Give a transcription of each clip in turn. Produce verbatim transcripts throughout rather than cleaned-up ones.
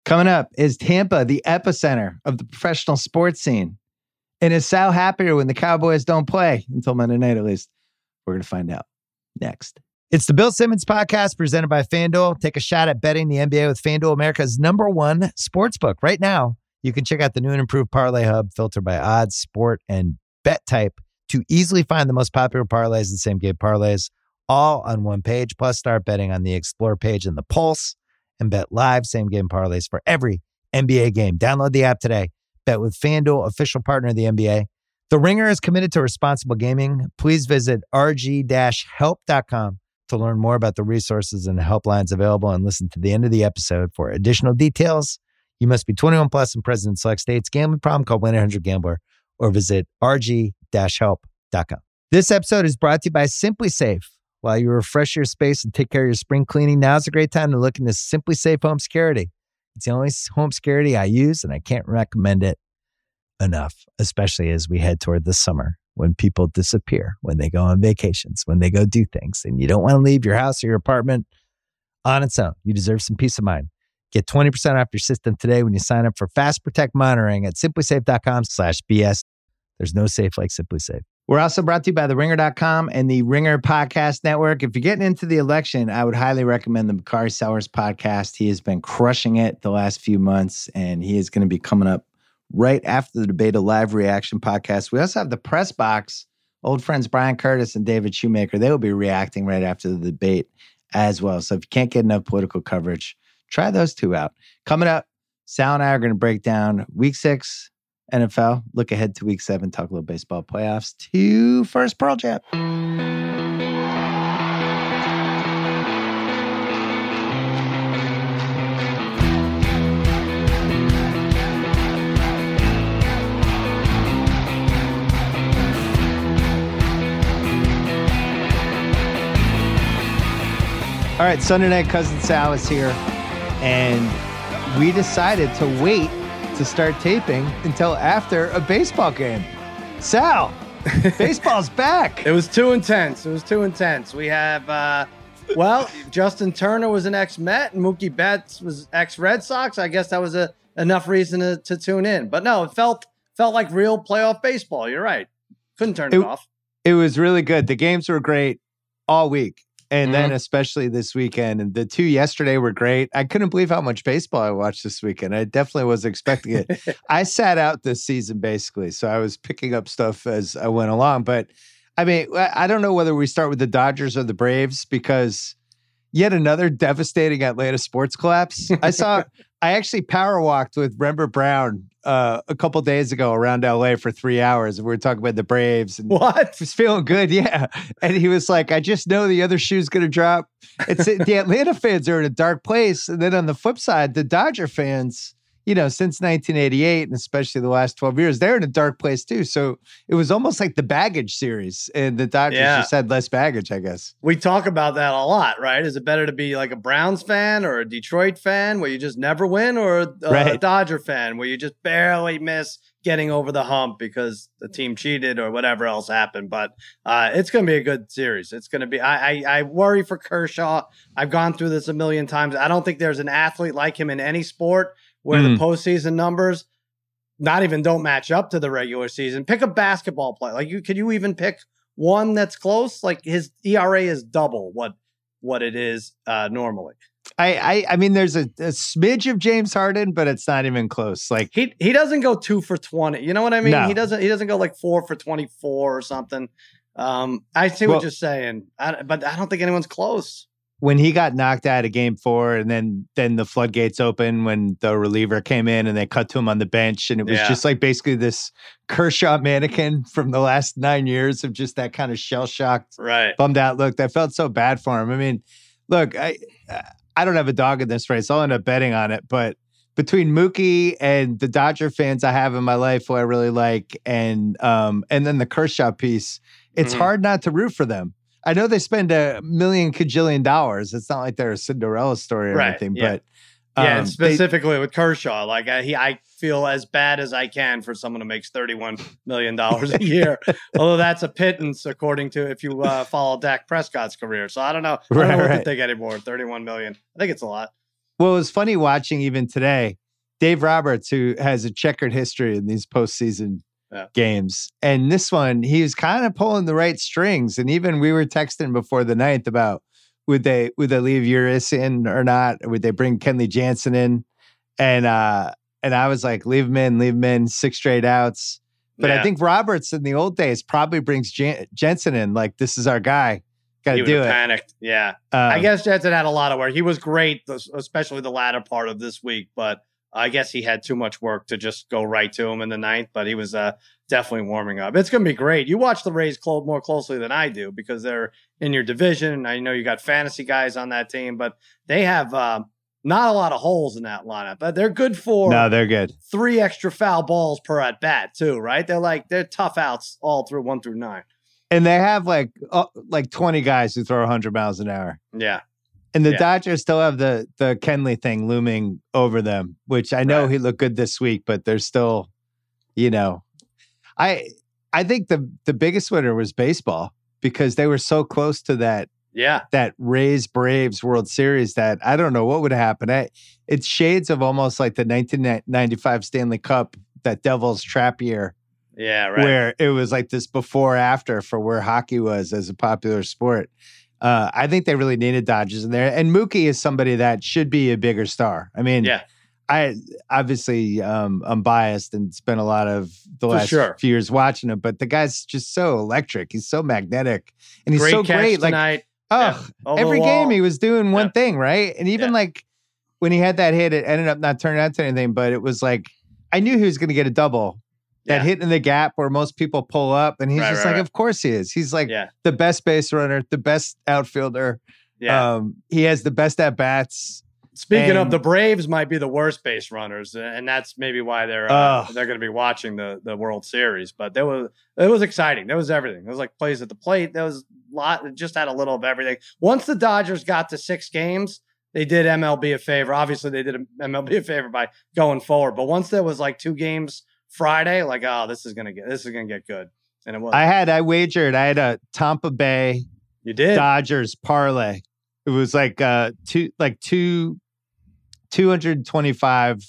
Coming up, is Tampa the epicenter of the professional sports scene? And is Sal happier when the Cowboys don't play until Monday night, at least? We're going to find out next. It's the Bill Simmons Podcast presented by FanDuel. Take a shot at betting the N B A with FanDuel, America's number one sports book. Right now, you can check out the new and improved Parlay Hub filtered by odds, sport, and bet type to easily find the most popular parlays and same-game parlays all on one page. Plus, start betting on the Explore page and the Pulse and bet live same-game parlays for every N B A game. Download the app today. Bet with FanDuel, official partner of the N B A. The Ringer is committed to responsible gaming. Please visit r g dash help dot com to learn more about the resources and helplines available and listen to the end of the episode for additional details. You must be twenty-one plus and present in select states. Gambling problem? Call one eight hundred gambler or visit r g dash help dot com. This episode is brought to you by Simply Safe. While you refresh your space and take care of your spring cleaning, now's a great time to look into Simply Safe Home Security. It's the only home security I use, and I can't recommend it enough, especially as we head toward the summer when people disappear, when they go on vacations, when they go do things, and you don't want to leave your house or your apartment on its own. You deserve some peace of mind. Get twenty percent off your system today when you sign up for Fast Protect monitoring at simply safe dot com slash B S. There's no safe like Simply Safe. We're also brought to you by the ringer dot com and the Ringer Podcast Network. If you're getting into the election, I would highly recommend the Bakari Sellers podcast. He has been crushing it the last few months, and he is going to be coming up right after the debate, a live reaction podcast. We also have the Press Box, old friends Brian Curtis and David Shoemaker. They will be reacting right after the debate as well. So if you can't get enough political coverage, try those two out. Coming up, Sal and I are going to break down week six N F L, look ahead to week seven, talk a little baseball playoffs, to first Pearl Jam. All right, Sunday night, Cousin Sal is here, and we decided to wait to start taping until after a baseball game. Sal, baseball's back. It was too intense. It was too intense. We have, uh, well, Justin Turner was an ex-Met, and Mookie Betts was ex-Red Sox. I guess that was a, enough reason to, to tune in. But no, it felt felt like real playoff baseball. You're right. Couldn't turn it, it off. It was really good. The games were great all week. And mm-hmm. then especially this weekend. And the two yesterday were great. I couldn't believe how much baseball I watched this weekend. I definitely wasn't expecting it. I sat out this season, basically. So I was picking up stuff as I went along. But, I mean, I don't know whether we start with the Dodgers or the Braves, because yet another devastating Atlanta sports collapse. I saw, I actually power walked with Rembert Brown uh, a couple days ago around L A for three hours. And we were talking about the Braves. And what? He was feeling good, yeah. And he was like, I just know the other shoe's going to drop. It's the Atlanta fans are in a dark place. And then on the flip side, the Dodger fans, you know, since nineteen eighty-eight, and especially the last twelve years, they're in a dark place too. So it was almost like the baggage series, and the Dodgers yeah. just had less baggage, I guess. We talk about that a lot, right? Is it better to be like a Browns fan or a Detroit fan where you just never win, or a, right. a Dodger fan where you just barely miss getting over the hump because the team cheated or whatever else happened? But uh, it's going to be a good series. It's going to be, I, I, I worry for Kershaw. I've gone through this a million times. I don't think there's an athlete like him in any sport where mm. the postseason numbers not even don't match up to the regular season. Pick a basketball player. Like, you, could you even pick one that's close? Like, his E R A is double what what it is uh, normally. I, I I mean, there's a, a smidge of James Harden, but it's not even close. Like, he he doesn't go two for twenty. You know what I mean? No. He doesn't he doesn't go like four for twenty-four or something. Um, I see well, what you're saying, I, but I don't think anyone's close. When he got knocked out of game four, and then then the floodgates opened when the reliever came in and they cut to him on the bench, and it was yeah. just like basically this Kershaw mannequin from the last nine years of just that kind of shell-shocked, right. bummed out look. I felt so bad for him. I mean, look, I I don't have a dog in this race. I'll end up betting on it, but between Mookie and the Dodger fans I have in my life who I really like, and um and then the Kershaw piece, it's mm-hmm. hard not to root for them. I know they spend a million cajillion dollars. It's not like they're a Cinderella story or right, anything, yeah. but um, yeah, and specifically they, with Kershaw, like I, he, I feel as bad as I can for someone who makes thirty-one million dollars a year. Although that's a pittance, according to if you uh, follow Dak Prescott's career. So I don't know. I don't right, know what right. to think anymore. thirty-one million. I think it's a lot. Well, it was funny watching even today. Dave Roberts, who has a checkered history in these postseason yeah. games. And this one, he was kind of pulling the right strings. And even we were texting before the ninth about would they would they leave Uris in or not? Or would they bring Kenley Jansen in? And uh, and I was like, leave him in, leave him in, six straight outs. But yeah. I think Roberts in the old days probably brings Jan- Jensen in. Like, this is our guy. Got to do it. Panicked. Yeah. Um, I guess Jensen had a lot of work. He was great, especially the latter part of this week. But I guess he had too much work to just go right to him in the ninth. But he was uh, definitely warming up. It's going to be great. You watch the Rays clo- more closely than I do because they're in your division. And I know you got fantasy guys on that team. But they have uh, not a lot of holes in that lineup. But they're good for no, they're good. Three extra foul balls per at bat, too, right? They're like, they're tough outs all through one through nine. And they have like uh, like twenty guys who throw one hundred miles an hour. Yeah. And the yeah. Dodgers still have the the Kenley thing looming over them, which I know right. he looked good this week, but they're still, you know, I I think the the biggest winner was baseball because they were so close to that yeah that Rays Braves World Series that I don't know what would happen. I, it's shades of almost like the nineteen ninety-five Stanley Cup, that Devil's Trap year. Yeah, right. Where it was like this before after for where hockey was as a popular sport. Uh, I think they really needed Dodgers in there. And Mookie is somebody that should be a bigger star. I mean, yeah. I obviously um, I'm biased and spent a lot of the for last sure. few years watching him, but the guy's just so electric. He's so magnetic. And he's great so catch great. Tonight. Like, oh, yeah. every game he was doing one yeah. thing, right? And even yeah. like when he had that hit, it ended up not turning out to anything, but it was like, I knew he was going to get a double. That yeah. hit in the gap where most people pull up, and he's right, just right, like, right. of course he is. He's like yeah. the best base runner, the best outfielder. Yeah. Um, he has the best at bats. Speaking and, of, the Braves might be the worst base runners, and that's maybe why they're uh, uh, they're going to be watching the the World Series. But there was it was exciting. There was everything. There was like plays at the plate. There was a lot. It just had a little of everything. Once the Dodgers got to six games, they did M L B a favor. Obviously, they did M L B a favor by going forward. But once there was like two games Friday, like, oh, this is gonna get this is gonna get good, and it was. I had I wagered. I had a Tampa Bay, you did Dodgers parlay. It was like uh two like two two hundred twenty five.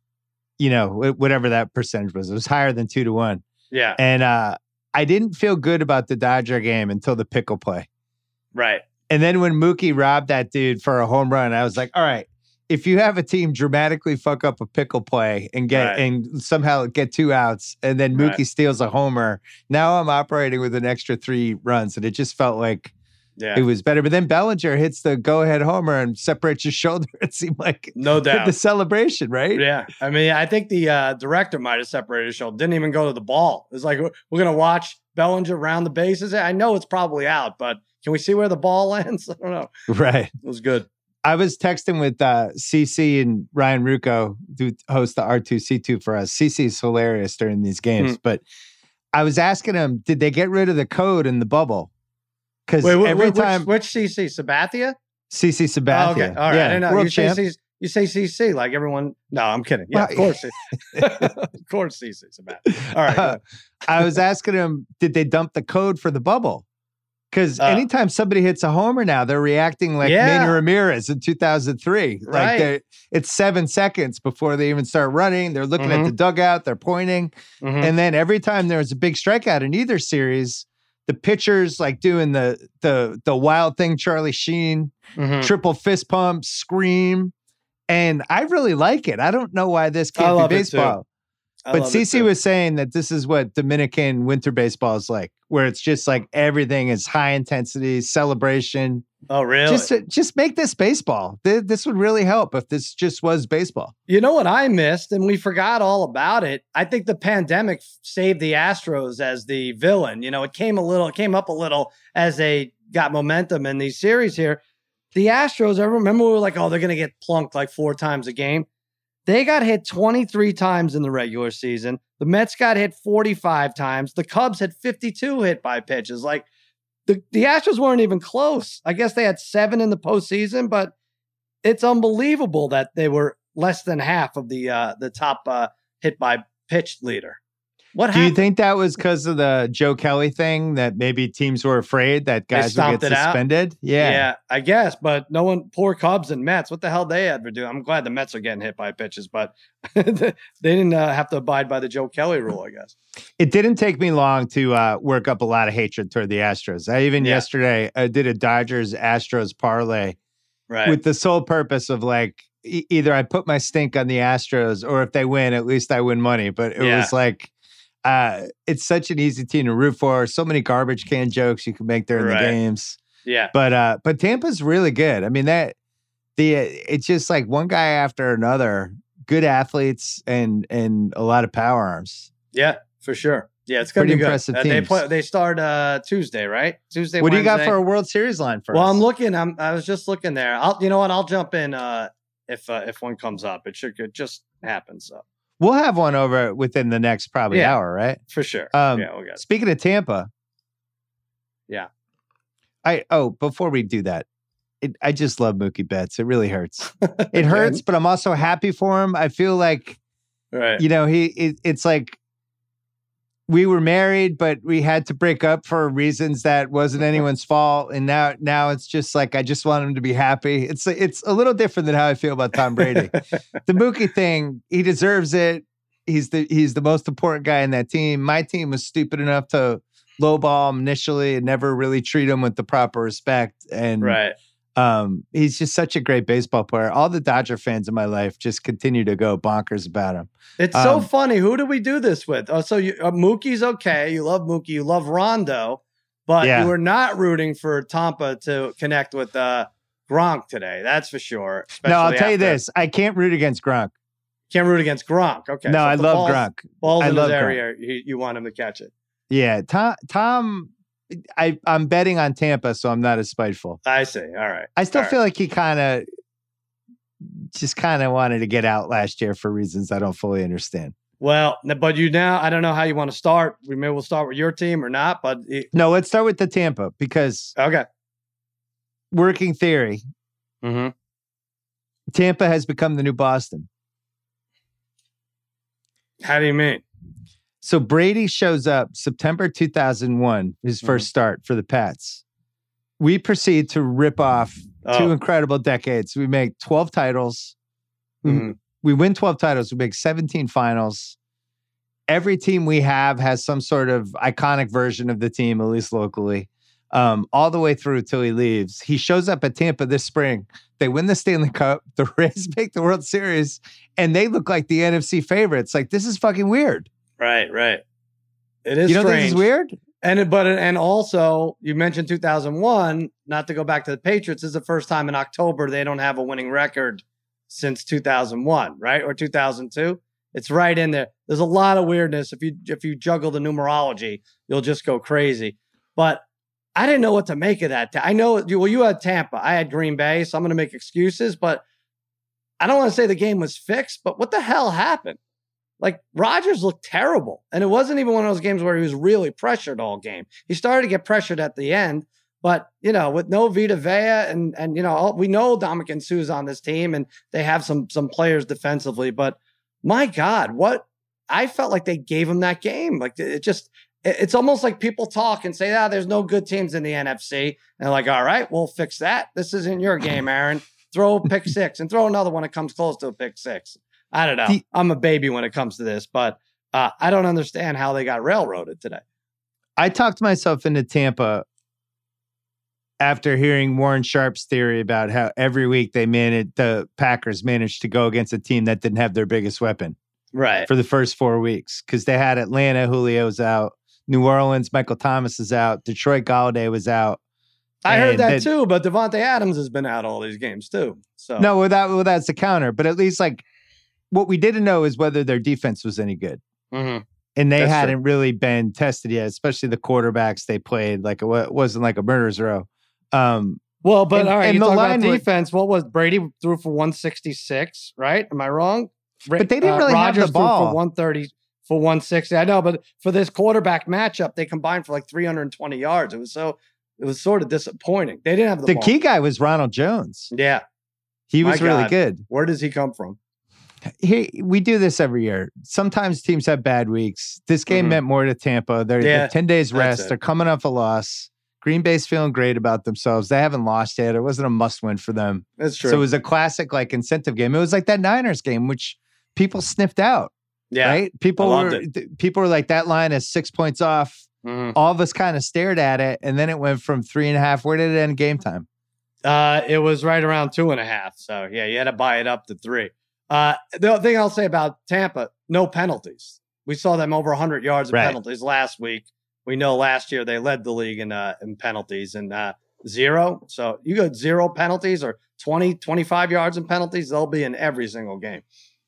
You know, whatever that percentage was, it was higher than two to one. Yeah, and uh, I didn't feel good about the Dodger game until the pickle play. Right, and then when Mookie robbed that dude for a home run, I was like, all right. If you have a team dramatically fuck up a pickle play and get right. and somehow get two outs, and then Mookie right. steals a homer, now I'm operating with an extra three runs, and it just felt like yeah. it was better. But then Bellinger hits the go-ahead homer and separates his shoulder. It seemed like no doubt the celebration, right? Yeah, I mean, I think the uh, director might have separated his shoulder. Didn't even go to the ball. It's like we're gonna watch Bellinger round the bases. I know it's probably out, but can we see where the ball lands? I don't know. Right, it was good. I was texting with uh, C C and Ryan Rucco, who host the R two C two for us. C C's hilarious during these games, mm. but I was asking him, did they get rid of the code in the bubble? Because every which, time, which C C Sabathia? C C Sabathia. Oh, okay, all right. Yeah, I didn't know. World you champ. say C- you say C C like everyone. No, I'm kidding. Yeah, well, of course, of course, C C Sabathia. All right. Uh, I was asking him, did they dump the code for the bubble? Because uh, anytime somebody hits a homer now, they're reacting like yeah. Manny Ramirez in two thousand three. Right. Like it's seven seconds before they even start running. They're looking mm-hmm. at the dugout. They're pointing. Mm-hmm. And then every time there's a big strikeout in either series, the pitcher's like doing the the the wild thing, Charlie Sheen, mm-hmm. triple fist pump, scream. And I really like it. I don't know why this can't be baseball. But Cece was saying that this is what Dominican winter baseball is like, where it's just like everything is high intensity, celebration. Oh, really? Just, just make this baseball. This would really help if this just was baseball. You know what I missed, and we forgot all about it? I think the pandemic saved the Astros as the villain. You know, it came a little, it came up a little as they got momentum in these series here. The Astros, I remember we were like, oh, they're going to get plunked like four times a game. They got hit twenty-three times in the regular season. The Mets got hit forty-five times. The Cubs had fifty-two hit by pitches. Like the, the Astros weren't even close. I guess they had seven in the postseason, but it's unbelievable that they were less than half of the uh, the top uh, hit by pitch leader. What Do happened? you think that was because of the Joe Kelly thing that maybe teams were afraid that guys would get suspended? Out? Yeah. Yeah, I guess. But no one, poor Cubs and Mets, what the hell they ever do? I'm glad the Mets are getting hit by pitches, but they didn't uh, have to abide by the Joe Kelly rule, I guess. It didn't take me long to uh, work up a lot of hatred toward the Astros. I even yeah. yesterday I did a Dodgers Astros parlay right. with the sole purpose of like, e- either I put my stink on the Astros or if they win, at least I win money. But it yeah. was like, Uh, it's such an easy team to root for. So many garbage can jokes you can make during right. the games. Yeah. But uh, but Tampa's really good. I mean, that the it's just like one guy after another, good athletes and and a lot of power arms. Yeah, for sure. Yeah, it's gonna pretty be impressive good. teams. Uh, they play, they start uh, Tuesday, right? Tuesday. What Wednesday. do you got for a World Series line for well, us? I'm looking. I'm I was just looking there. I'll you know what? I'll jump in uh, if uh, if one comes up. It should it just happen. So. We'll have one over within the next probably yeah, hour, right? For sure. Um, yeah, we'll get it. Speaking of Tampa, yeah. I oh before we do that, it, I just love Mookie Betts. It really hurts. It hurts, but I'm also happy for him. I feel like, right. you know, he it, it's like we were married, but we had to break up for reasons that wasn't anyone's fault, and now now it's just like I just want him to be happy. It's it's a little different than how I feel about Tom Brady. The Mookie thing, he deserves it. He's the he's the most important guy in that team. My team was stupid enough to lowball him initially and never really treat him with the proper respect. And right. um, he's just such a great baseball player. All the Dodger fans in my life just continue to go bonkers about him. It's um, so funny. Who do we do this with? Oh, so you, uh, Mookie's okay. You love Mookie. You love Rondo, but yeah. you were not rooting for Tampa to connect with uh, Gronk today. That's for sure. No, I'll tell you this. I can't root against Gronk. Can't root against Gronk. Okay. No, so I love Gronk. Balls I in love his area. You, you want him to catch it. Yeah. Tom, Tom I, I'm betting on Tampa, so I'm not as spiteful. I see. All right. I still All feel right. like he kind of just kind of wanted to get out last year for reasons I don't fully understand. Well, but you now, I don't know how you want to start. We maybe we'll start with your team or not, but it, no, let's start with the Tampa because okay. Working theory. Mm-hmm. Tampa has become the new Boston. How do you mean? So Brady shows up September two thousand one, his first mm-hmm. start for the Pats. We proceed to rip off oh. two incredible decades. We make twelve titles. Mm-hmm. We, we win twelve titles. We make seventeen finals. Every team we have has some sort of iconic version of the team, at least locally, um, all the way through till he leaves. He shows up at Tampa this spring. They win the Stanley Cup. The Rays make the World Series, and they look like the N F C favorites. Like, this is fucking weird. Right, right. It is. You don't strange. think it's weird? And it, but and also you mentioned two thousand one. Not to go back to the Patriots, this is the first time in October they don't have a winning record since two thousand one, right, or two thousand two. It's right in there. There's a lot of weirdness. If you if you juggle the numerology, you'll just go crazy. But I didn't know what to make of that. I know you. Well, you had Tampa. I had Green Bay, so I'm going to make excuses. But I don't want to say the game was fixed. But what the hell happened? Like, Rodgers looked terrible. And it wasn't even one of those games where he was really pressured all game. He started to get pressured at the end. But, you know, with no Vita Vea and, and you know, we know Dominican Sue's on this team and they have some some players defensively. But, my God, what I felt like they gave him that game. Like, it just, it's almost like people talk and say, ah, there's no good teams in the N F C. And they're like, all right, we'll fix that. This isn't your game, Aaron. Throw a pick six and throw another one that comes close to a pick six. I don't know. I'm a baby when it comes to this, but uh, I don't understand how they got railroaded today. I talked myself into Tampa after hearing Warren Sharp's theory about how every week they managed, the Packers managed to go against a team that didn't have their biggest weapon. Right. For the first four weeks. Because they had Atlanta, Julio's out. New Orleans, Michael Thomas is out. Detroit, Golladay was out. I heard that then, too, but Devontae Adams has been out all these games too. So no, without well, that's the counter. But at least like what we didn't know is whether their defense was any good. Mm-hmm. And they That's hadn't true. really been tested yet, especially the quarterbacks they played. Like it wasn't like a murderer's row. Um, well, but and, all right, and you the talk line about would, defense. What was Brady threw for one sixty-six, right? Am I wrong? But they didn't uh, really Rodgers have the ball. Threw for one thirty, for one sixty. I know, but for this quarterback matchup, they combined for like three hundred twenty yards. It was so, it was sort of disappointing. They didn't have the, the ball. key guy was Ronald Jones. Yeah. He was My really God. good. Where does he come from? Hey, we do this every year. Sometimes teams have bad weeks. This game mm-hmm. meant more to Tampa. They're, yeah, they're ten days rest. They're coming off a loss. Green Bay's feeling great about themselves. They haven't lost yet. It wasn't a must win for them. That's true. So it was a classic like incentive game. It was like that Niners game, which people sniffed out. Yeah, right. People were th- people were like, that line is six points off. Mm-hmm. All of us kind of stared at it, and then it went from three and a half. Where did it end game time? Uh, it was right around two and a half. So yeah, you had to buy it up to three. Uh, the other thing I'll say about Tampa, no penalties. We saw them over one hundred yards of right. penalties last week. We know last year they led the league in uh, in penalties and uh, zero. So you got zero penalties or twenty, twenty-five yards in penalties, they'll be in every single game.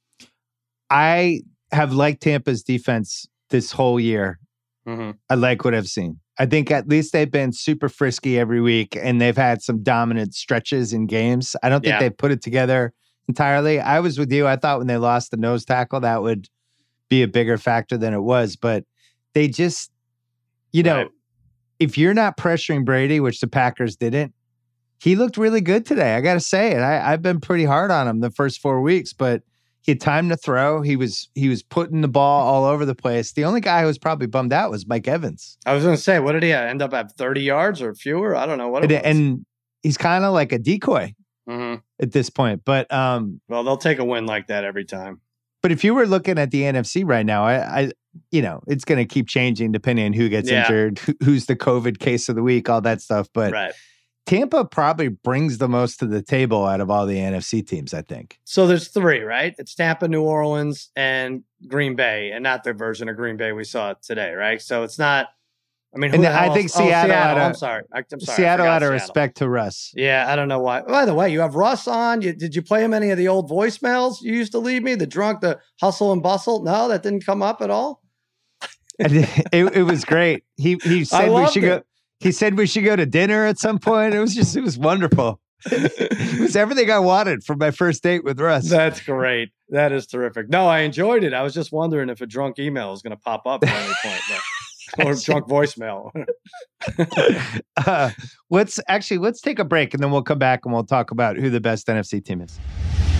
I have liked Tampa's defense this whole year. Mm-hmm. I like what I've seen. I think at least they've been super frisky every week, and they've had some dominant stretches in games. I don't think yeah. they've put it together entirely. I was with you. I thought when they lost the nose tackle, that would be a bigger factor than it was. But they just, you know, right. if you're not pressuring Brady, which the Packers didn't, he looked really good today. I got to say it. I, I've been pretty hard on him the first four weeks, but he had time to throw. He was he was putting the ball all over the place. The only guy who was probably bummed out was Mike Evans. I was going to say, what did he end up at? thirty yards or fewer? I don't know what it and, was. And he's kind of like a decoy mm-hmm. at this point. But um, well, they'll take a win like that every time. But if you were looking at the N F C right now, I, I you know, it's going to keep changing depending on who gets yeah. injured, who's the COVID case of the week, all that stuff. But right. Tampa probably brings the most to the table out of all the N F C teams, I think. So there's three, right? It's Tampa, New Orleans, and Green Bay, and not the version of Green Bay we saw today, right? So it's not, I mean, who and the hell I think else? Seattle, oh, Seattle. Out of, I'm sorry. I, I'm sorry. Seattle out of Seattle. respect to Russ. Yeah, I don't know why. By the way, you have Russ on. You, did you play him any of the old voicemails you used to leave me? The drunk, the hustle and bustle? No, that didn't come up at all? it, it was great. He he said we should it. go. He said we should go to dinner at some point. It was just, it was wonderful. It was everything I wanted for my first date with Russ. That's great. That is terrific. No, I enjoyed it. I was just wondering if a drunk email was going to pop up at any point. But, or drunk voicemail. uh, let's actually, let's take a break and then we'll come back and we'll talk about who the best N F C team is.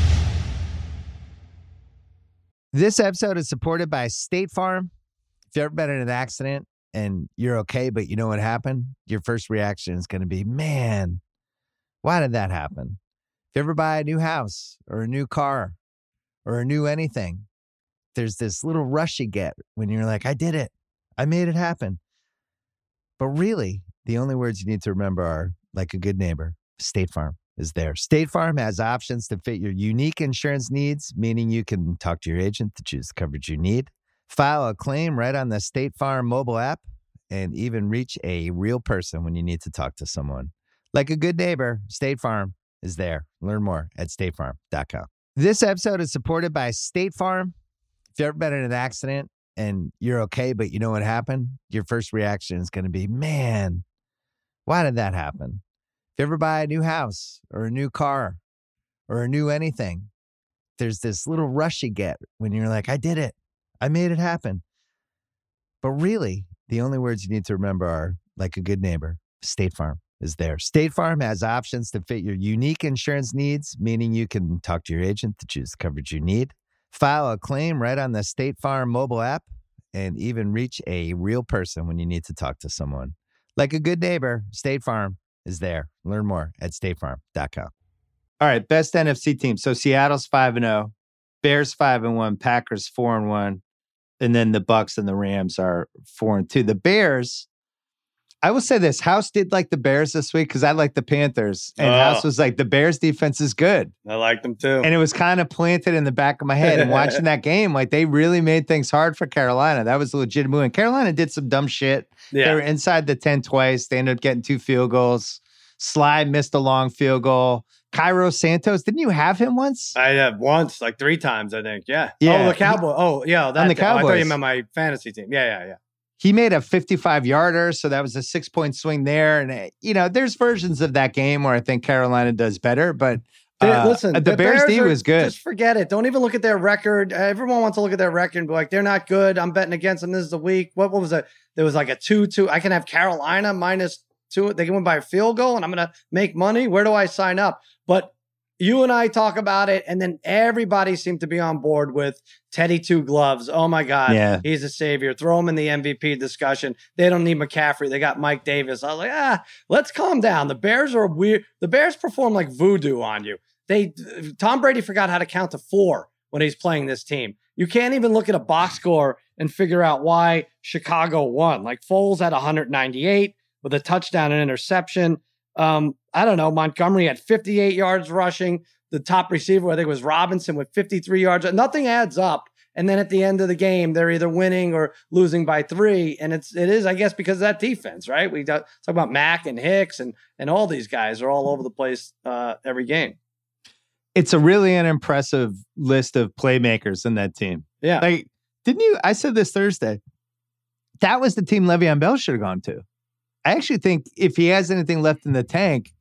This episode is supported by State Farm. If you've ever been in an accident and you're okay, but you know what happened, your first reaction is going to be, man, why did that happen? If you ever buy a new house or a new car or a new anything, there's this little rush you get when you're like, I did it. I made it happen. But really, the only words you need to remember are, like a good neighbor, State Farm is there. State Farm has options to fit your unique insurance needs, meaning you can talk to your agent to choose the coverage you need, file a claim right on the State Farm mobile app, and even reach a real person when you need to talk to someone. Like a good neighbor, State Farm is there. Learn more at state farm dot com. This episode is supported by State Farm. If you've ever been in an accident and you're okay, but you know what happened, your first reaction is going to be, man, why did that happen? If you ever buy a new house or a new car or a new anything, there's this little rush you get when you're like, I did it. I made it happen. But really, the only words you need to remember are, like a good neighbor, State Farm is there. State Farm has options to fit your unique insurance needs, meaning you can talk to your agent to choose the coverage you need, file a claim right on the State Farm mobile app, and even reach a real person when you need to talk to someone. Like a good neighbor, State Farm is there. Learn more at state farm dot com. All right, best N F C team. So Seattle's five and oh, Bears five and one, Packers four and one. And then the Bucks and the Rams are four and two. The Bears, I will say this, House did like the Bears this week because I like the Panthers. And oh. House was like, the Bears defense is good. I like them too. And it was kind of planted in the back of my head. And watching that game, like they really made things hard for Carolina. That was a legitimate win. Carolina did some dumb shit. Yeah. They were inside the ten twice. They ended up getting two field goals. Sly missed a long field goal. Cairo Santos, didn't you have him once? I have once, like three times, I think. Yeah. yeah. Oh, the Cowboy. Oh, yeah. That on the thing. Cowboys. Oh, I thought you meant my fantasy team. Yeah, yeah, yeah. He made a fifty-five yarder, so that was a six-point swing there. And, you know, there's versions of that game where I think Carolina does better, but uh, listen, the, the Bears, Bears D was good. Just forget it. Don't even look at their record. Everyone wants to look at their record and be like, they're not good. I'm betting against them. This is the week. What, what was it? There was like a two two. I can have Carolina minus two. They can win by a field goal, and I'm going to make money. Where do I sign up? But you and I talk about it, and then everybody seemed to be on board with Teddy Two Gloves. Oh my God, yeah. he's a savior. Throw him in the M V P discussion. They don't need McCaffrey. They got Mike Davis. I was like, ah, let's calm down. The Bears are weird. The Bears perform like voodoo on you. They Tom Brady forgot how to count to four when he's playing this team. You can't even look at a box score and figure out why Chicago won. Like Foles had one hundred ninety-eight with a touchdown and interception. Um, I don't know. Montgomery had fifty-eight yards rushing. The top receiver, I think, was Robinson with fifty-three yards. Nothing adds up. And then at the end of the game, they're either winning or losing by three. And it's it is, I guess, because of that defense, right? We talk about Mack and Hicks and and all these guys are all over the place uh, every game. It's a really unimpressive list of playmakers in that team. Yeah. Like, didn't you? I said this Thursday. That was the team Le'Veon Bell should have gone to. I actually think if he has anything left in the tank,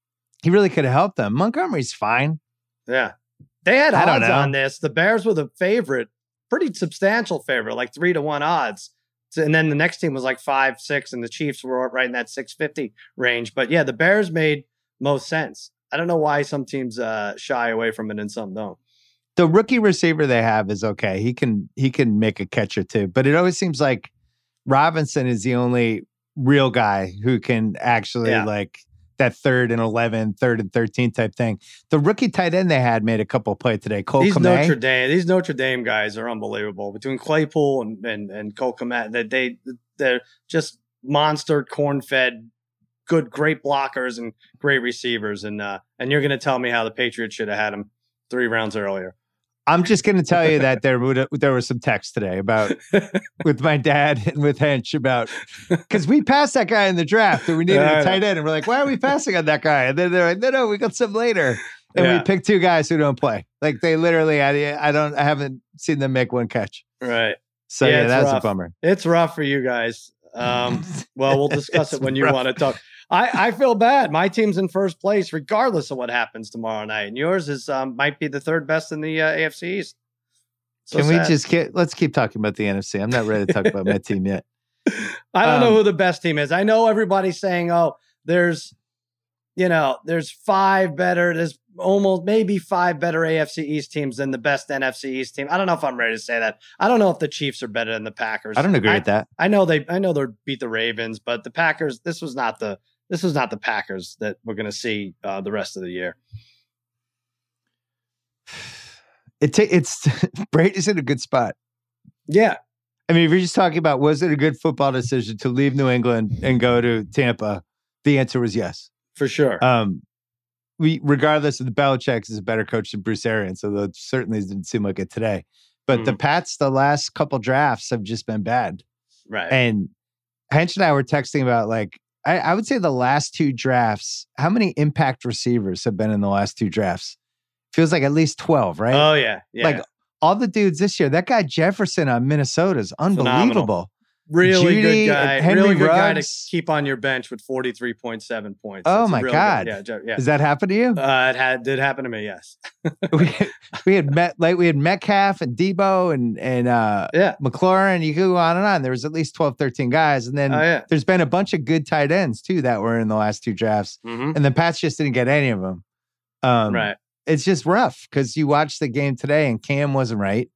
he really could have helped them. Montgomery's fine. Yeah. They had I odds on this. The Bears were the favorite, pretty substantial favorite, like three to one odds. So, and then the next team was like five, six, and the Chiefs were right in that six fifty range. But yeah, the Bears made most sense. I don't know why some teams uh, shy away from it and some don't. The rookie receiver they have is okay. He can he can make a catch or two, but it always seems like Robinson is the only real guy who can actually yeah. like that third and eleven, third and thirteen type thing. The rookie tight end they had made a couple play today. Cole these Kmet. Notre Dame, these Notre Dame guys are unbelievable. Between Claypool and and, and Cole Kmet, that they they're just monster, corn fed, good, great blockers and great receivers. And uh, and you're going to tell me how the Patriots should have had them three rounds earlier. I'm just going to tell you that there would there was some text today about with my dad and with Hench about because we passed that guy in the draft and we needed yeah, a tight end and we're like, why are we passing on that guy? And then they're like, no, no, we got some later, and yeah. we picked two guys who don't play. Like they literally, I, I don't, I haven't seen them make one catch. Right. So yeah, yeah that's rough. a bummer. It's rough for you guys. Um, well, we'll discuss it when you rough. want to talk. I, I feel bad. My team's in first place, regardless of what happens tomorrow night. And yours is um, might be the third best in the uh, A F C East. So Can sad. we just get, let's keep talking about the N F C. I'm not ready to talk about my team yet. I don't um, know who the best team is. I know everybody's saying, oh, there's, you know, there's five better, there's almost maybe five better A F C East teams than the best N F C East team. I don't know if I'm ready to say that. I don't know if the Chiefs are better than the Packers. I don't agree I, with that. I know they, I know they beat the Ravens, but the Packers, this was not the, This is not the Packers that we're going to see uh, the rest of the year. It t- it's Brady's in a good spot. Yeah. I mean, if you're just talking about, was it a good football decision to leave New England and go to Tampa? The answer was yes. For sure. Um, we, regardless of the Belichick is a better coach than Bruce Arians, although it certainly didn't seem like it today. But mm. the Pats, the last couple drafts have just been bad. Right. And Hench and I were texting about like, I, I would say the last two drafts, how many impact receivers have been in the last two drafts? Feels like at least twelve, right? Oh, yeah. yeah. Like all the dudes this year, that guy Jefferson on Minnesota is unbelievable. Phenomenal. Really Judy, good guy. Henry really good Ruggs. guy to keep on your bench with forty-three point seven points. Oh, That's my God. Good, yeah, yeah. Does that happen to you? Uh, it had, did happen to me, yes. we, we had met like we had Metcalf and Debo and and uh, yeah. McLaurin. You could go on and on. There was at least twelve, thirteen guys. And then oh, yeah. there's been a bunch of good tight ends, too, that were in the last two drafts. Mm-hmm. And the Pats just didn't get any of them. Um, right. It's just rough because you watch the game today and Cam wasn't right.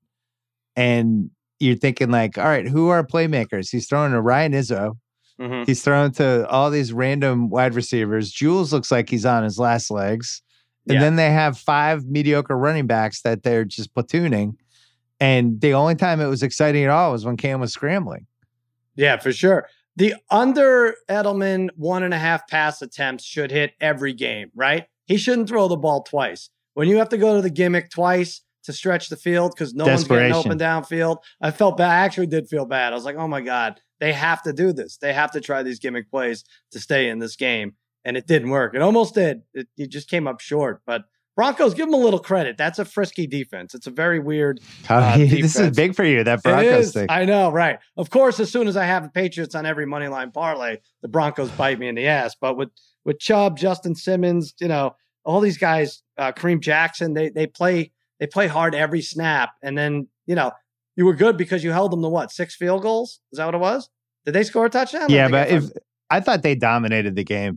And you're thinking like, all right, who are playmakers? He's throwing to Ryan Izzo. Mm-hmm. He's throwing to all these random wide receivers. Jules looks like he's on his last legs. And yeah. then they have five mediocre running backs that they're just platooning. And the only time it was exciting at all was when Cam was scrambling. Yeah, for sure. The under Edelman one and a half pass attempts should hit every game, right? He shouldn't throw the ball twice. When you have to go to the gimmick twice to stretch the field because no one's getting open downfield, I felt bad. I actually did feel bad. I was like, oh my God, they have to do this. They have to try these gimmick plays to stay in this game. And it didn't work. It almost did. It, it just came up short. But Broncos, give them a little credit. That's a frisky defense. It's a very weird uh, This is big for you, that Broncos thing. I know, right. Of course, as soon as I have the Patriots on every money line parlay, the Broncos bite me in the ass. But with, with Chubb, Justin Simmons, you know, all these guys, uh, Kareem Jackson, they they play they play hard every snap. And then, you know, you were good because you held them to what, six field goals? Is that what it was? Did they score a touchdown? Yeah, but if I thought they dominated the game.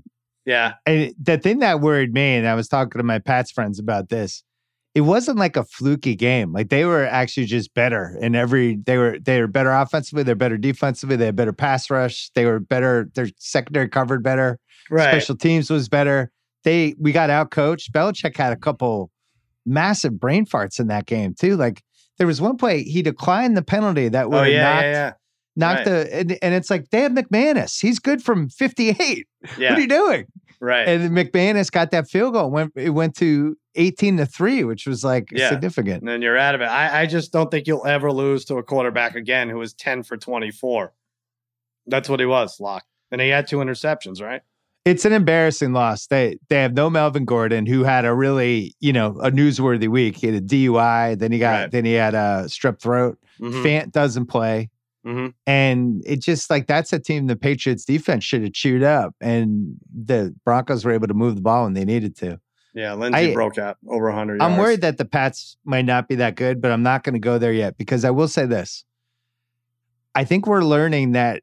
Yeah. And the thing that worried me, and I was talking to my Pats friends about this, it wasn't like a fluky game. Like they were actually just better in every, they were, they were better offensively. They're better defensively. They had better pass rush. They were better. Their secondary covered better. Right. Special teams was better. They, we got out coached. Belichick had a couple massive brain farts in that game too. Like there was one play, he declined the penalty that would oh, have yeah, knocked, yeah, yeah. knocked right. the, and, and it's like, they have McManus. He's good from fifty-eight. Yeah. What are you doing? Right. And McManus got that field goal. Went, it went to eighteen to three, which was like yeah. significant. And then you're out of it. I, I just don't think you'll ever lose to a quarterback again who was ten for twenty-four. That's what he was, Locke. And he had two interceptions, right? It's an embarrassing loss. They they have no Melvin Gordon, who had a really, you know, a newsworthy week. He had a D U I, then he got right. then he had a strep throat. Mm-hmm. Fant doesn't play. Mm-hmm. And it just like that's a team the Patriots defense should have chewed up, and the Broncos were able to move the ball when they needed to. Yeah, Lindsey I, broke out over one hundred yards. I'm worried that the Pats might not be that good, but I'm not going to go there yet because I will say this. I think we're learning that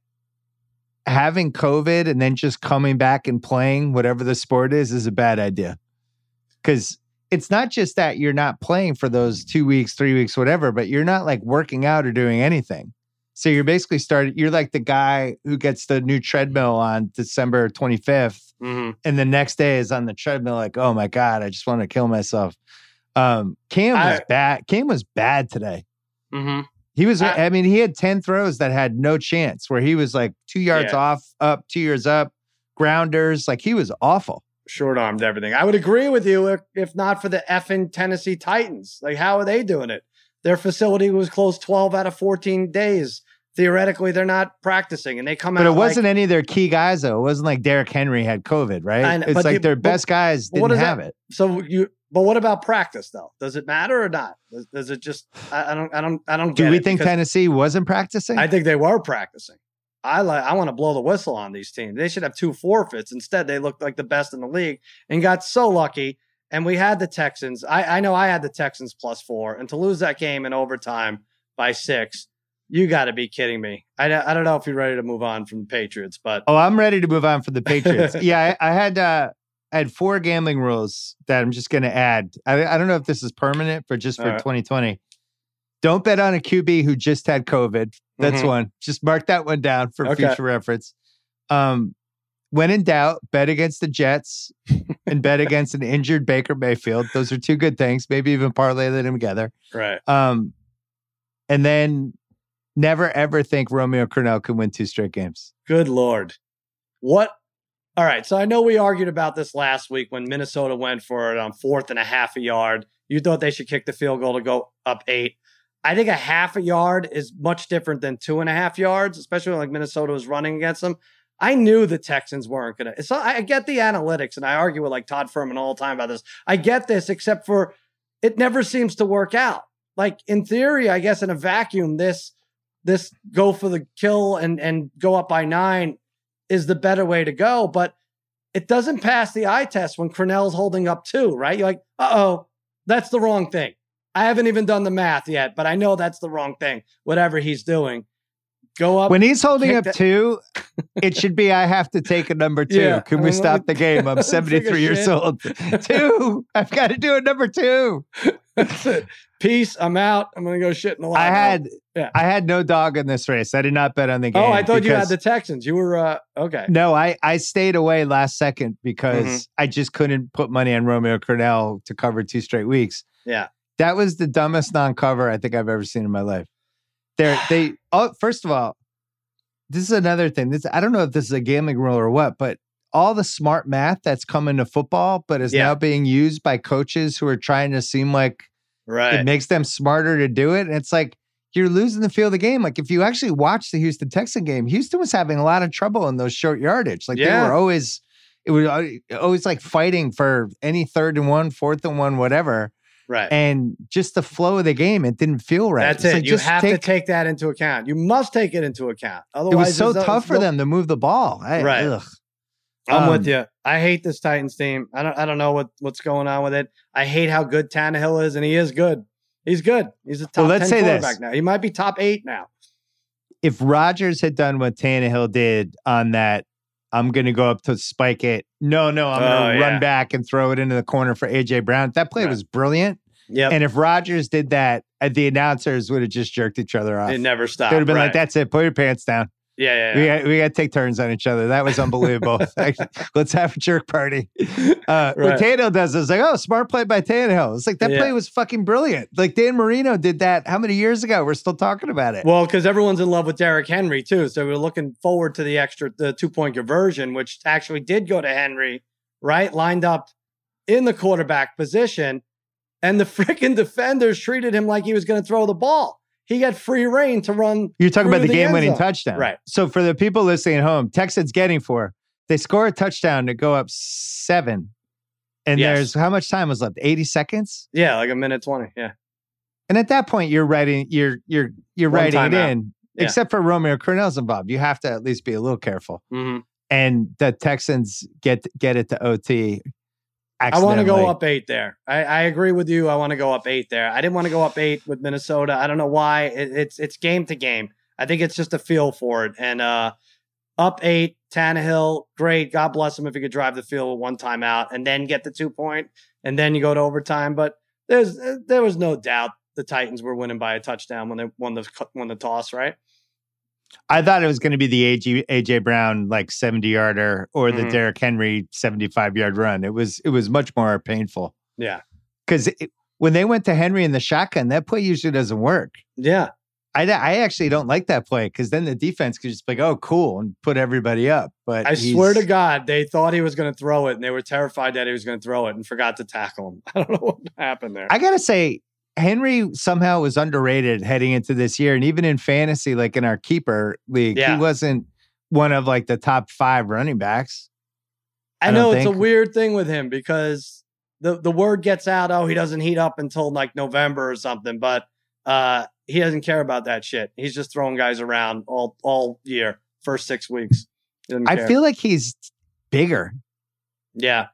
having COVID and then just coming back and playing whatever the sport is is a bad idea. Because it's not just that you're not playing for those two weeks, three weeks, whatever, but you're not like working out or doing anything. So you're basically started, you're like the guy who gets the new treadmill on December twenty-fifth. Mm-hmm. And the next day is on the treadmill like, oh my God, I just want to kill myself. Um, Cam was I, bad. Cam was bad today. Mm-hmm. He was, I, I mean, he had ten throws that had no chance where he was like two yards yeah. off, up, two yards up, grounders. Like he was awful. Short-armed everything. I would agree with you if, if not for the effing Tennessee Titans. Like, how are they doing it? Their facility was closed twelve out of fourteen days. Theoretically, they're not practicing, and they come but out. But it wasn't like, any of their key guys, though. It wasn't like Derrick Henry had COVID, right? I know, it's like the, their best but, guys didn't have that, it. So you, but what about practice, though? Does it matter or not? Does, does it just? I, I don't. I don't. I don't. Do get we it think Tennessee wasn't practicing? I think they were practicing. I like. I want to blow the whistle on these teams. They should have two forfeits. Instead, they looked like the best in the league and got so lucky. And we had the Texans. I, I know I had the Texans plus four, and to lose that game in overtime by six, you got to be kidding me. I, I don't know if you're ready to move on from the Patriots, but oh, I'm ready to move on from the Patriots. yeah, I, I had uh, I had four gambling rules that I'm just going to add. I, I don't know if this is permanent, but just for right. twenty twenty, don't bet on a Q B who just had COVID. That's mm-hmm. one. Just mark that one down for okay. future reference. Um, when in doubt, bet against the Jets and bet against an injured Baker Mayfield. Those are two good things. Maybe even parlay them together. Right. Um, and then never ever think Romeo Crennel can win two straight games. Good Lord. What? All right. So I know we argued about this last week when Minnesota went for it on fourth and a half a yard. You thought they should kick the field goal to go up eight. I think a half a yard is much different than two and a half yards, especially when like Minnesota was running against them. I knew the Texans weren't going to. So I get the analytics, and I argue with like Todd Furman all the time about this. I get this, except for it never seems to work out. Like in theory, I guess in a vacuum, this this go for the kill and and go up by nine is the better way to go. But it doesn't pass the eye test when Crennel's holding up two, right? You're like, uh-oh, that's the wrong thing. I haven't even done the math yet, but I know that's the wrong thing, whatever he's doing. Go up. When he's holding up that. two, it should be, I have to take a number two. Yeah, Can I mean, we stop the game? I'm seventy-three years old. Two. I've got to do a number two. That's it. Peace. I'm out. I'm going to go shit in the line. I had, yeah. I had no dog in this race. I did not bet on the game. Oh, I thought you had the Texans. You were, uh, okay. No, I, I stayed away last second because mm-hmm. I just couldn't put money on Romeo Crennel to cover two straight weeks. Yeah. That was the dumbest non-cover I think I've ever seen in my life. They're, they, oh, first of all, this is another thing. This I don't know if this is a gambling rule or what, but all the smart math that's come into football, but is yeah. now being used by coaches who are trying to seem like right. it makes them smarter to do it. And it's like, you're losing the feel of the game. Like if you actually watch the Houston Texan game, Houston was having a lot of trouble in those short yardage. Like yeah. they were always, it was always like fighting for any third and one, fourth and one, whatever. Right. And just the flow of the game, it didn't feel right. That's it's it. Like, you have take, to take that into account. You must take it into account. Otherwise, it was so no, tough for no, them to move the ball. I, right. Ugh. I'm um, with you. I hate this Titans team. I don't I don't know what, what's going on with it. I hate how good Tannehill is, and he is good. He's good. He's a top well, let's ten say quarterback this. now. He might be top eight now. If Rodgers had done what Tannehill did on that I'm going to go up to spike it. No, no, I'm going to oh, run yeah. back and throw it into the corner for A J Brown. That play right. was brilliant. Yep. And if Rodgers did that, the announcers would have just jerked each other off. It never stopped. They'd have been right. like, that's it. Put your pants down. Yeah, yeah, yeah. We got, we got to take turns on each other. That was unbelievable. Like, let's have a jerk party. Uh, right. What Tannehill does is like, oh, smart play by Tannehill. It's like, that yeah. play was fucking brilliant. Like, Dan Marino did that how many years ago? We're still talking about it. Well, because everyone's in love with Derrick Henry, too. So we're looking forward to the extra the two-point conversion, which actually did go to Henry, right? Lined up in the quarterback position. And the freaking defenders treated him like he was going to throw the ball. He got free reign to run. You're talking about the, the game-winning touchdown. Right. So for the people listening at home, Texans getting four. They score a touchdown to go up seven. And yes. there's, how much time was left? eighty seconds? Yeah, like a minute twenty, yeah. And at that point, you're writing, you're you're you're One writing it in. Yeah. Except for Romeo Crennel's involved. You have to at least be a little careful. Mm-hmm. And the Texans get get it to O T. I want to go up eight there. I, I agree with you. I want to go up eight there. I didn't want to go up eight with Minnesota. I don't know why. It, it's it's game to game. I think it's just a feel for it. And uh, up eight, Tannehill, great. God bless him if he could drive the field with one timeout and then get the two point, and then you go to overtime. But there's there was no doubt the Titans were winning by a touchdown when they won the won the toss, right? I thought it was going to be the A J, A J Brown like seventy yarder or the mm-hmm. Derrick Henry seventy-five yard run. It was it was much more painful. Yeah, because when they went to Henry in the shotgun, that play usually doesn't work. Yeah, I, I actually don't like that play because then the defense could just be like, oh, cool, and put everybody up. But I swear to God, they thought he was going to throw it, and they were terrified that he was going to throw it and forgot to tackle him. I don't know what happened there. I gotta say, Henry somehow was underrated heading into this year. And even in fantasy, like in our keeper league, yeah. he wasn't one of like the top five running backs. I, I know it's think. a weird thing with him because the, the word gets out, oh, he doesn't heat up until like November or something, but uh, he doesn't care about that shit. He's just throwing guys around all, all year, first six weeks. I care. feel like he's bigger. Yeah.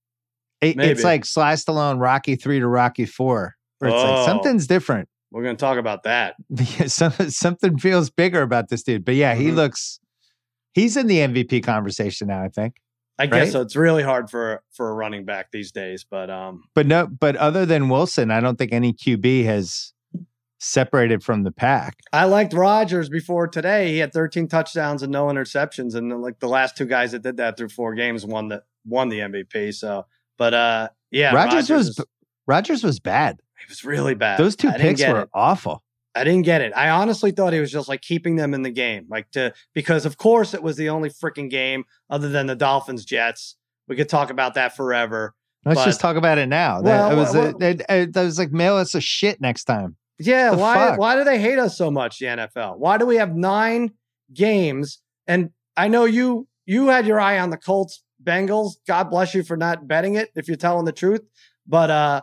It, it's like Sly Stallone, Rocky three to Rocky four. Where it's oh, like something's different. We're going to talk about that. Something feels bigger about this dude. But yeah, he mm-hmm. looks, he's in the M V P conversation now, I think. I right? guess so. It's really hard for, for a running back these days. But um, but no, but other than Wilson, I don't think any Q B has separated from the pack. I liked Rodgers before today. He had thirteen touchdowns and no interceptions. And like the last two guys that did that through four games won the, won the M V P. So, but uh, yeah, Rodgers, Rodgers was, is, Rodgers was bad. It was really bad. Those two picks were it. awful. I didn't get it. I honestly thought he was just like keeping them in the game, like to because of course it was the only freaking game other than the Dolphins Jets. We could talk about that forever. Let's but, just talk about it now. Well, that, it was well, a, it, it, that was like mail us a shit next time. Yeah, why fuck? why do they hate us so much? The N F L. Why do we have nine games? And I know you you had your eye on the Colts Bengals. God bless you for not betting it if you're telling the truth, but uh.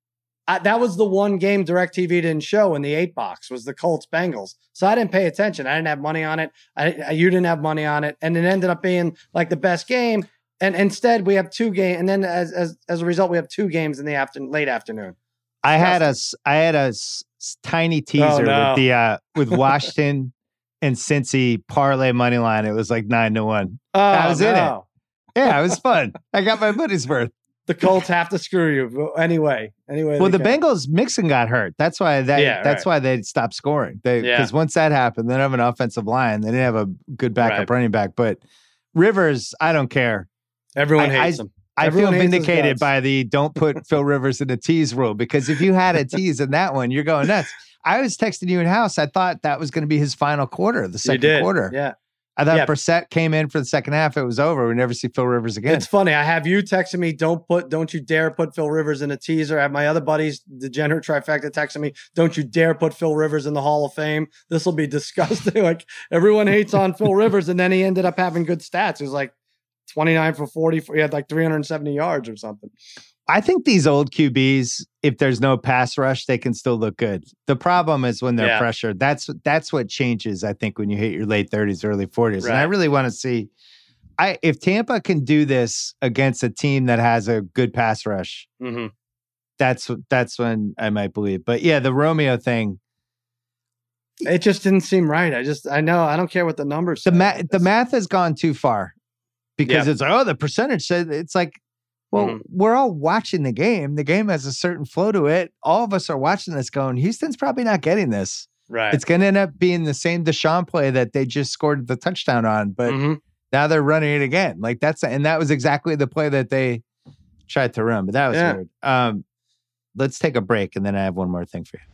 I, that was the one game DirecTV didn't show in the eight box was the Colts Bengals. So I didn't pay attention. I didn't have money on it. I, I, you didn't have money on it. And it ended up being like the best game. And instead we have two games. And then as, as, as a result, we have two games in the after, late afternoon. I had a, I had a s- tiny teaser oh, no. with the, uh, with Washington and Cincy parlay money line. It was like nine to one. Oh, I was no. in it. Yeah, it was fun. I got my money's worth. The Colts have to screw you anyway. Anyway, well, the can. Bengals Mixon got hurt. That's why that. Yeah, that's right. why they stopped scoring. They because yeah. once that happened, they didn't have an offensive line. They didn't have a good backup right. running back. But Rivers, I don't care. Everyone I, hates I, him. I Everyone feel vindicated by the don't put Phil Rivers in a tease rule because if you had a tease in that one, you're going nuts. I was texting you in house. I thought that was going to be his final quarter, the second quarter. Yeah. I thought yeah. Brissett came in for the second half. It was over. We never see Phil Rivers again. It's funny. I have you texting me, don't put, don't you dare put Phil Rivers in a teaser. I have my other buddies, Degenerate Trifecta, texting me, don't you dare put Phil Rivers in the Hall of Fame. This will be disgusting. Like everyone hates on Phil Rivers. And then he ended up having good stats. He was like twenty-nine for forty. He had like three hundred seventy yards or something. I think these old Q Bs, if there's no pass rush, they can still look good. The problem is when they're yeah. pressured. That's that's what changes, I think, when you hit your late thirties, early forties. Right. And I really want to see I if Tampa can do this against a team that has a good pass rush, mm-hmm. that's that's when I might believe. But yeah, the Romeo thing. It just didn't seem right. I just I know I don't care what the numbers the say. math the math has gone too far. because Yep. it's like, oh, the percentage said it's like, well, Mhm. we're all watching the game. The game has a certain flow to it. All of us are watching this going, Houston's probably not getting this. Right. It's going to end up being the same Deshaun play that they just scored the touchdown on, but hmm now they're running it again. Like that's, and that was exactly the play that they tried to run, but that was Yeah. weird. Um, let's take a break and then I have one more thing for you.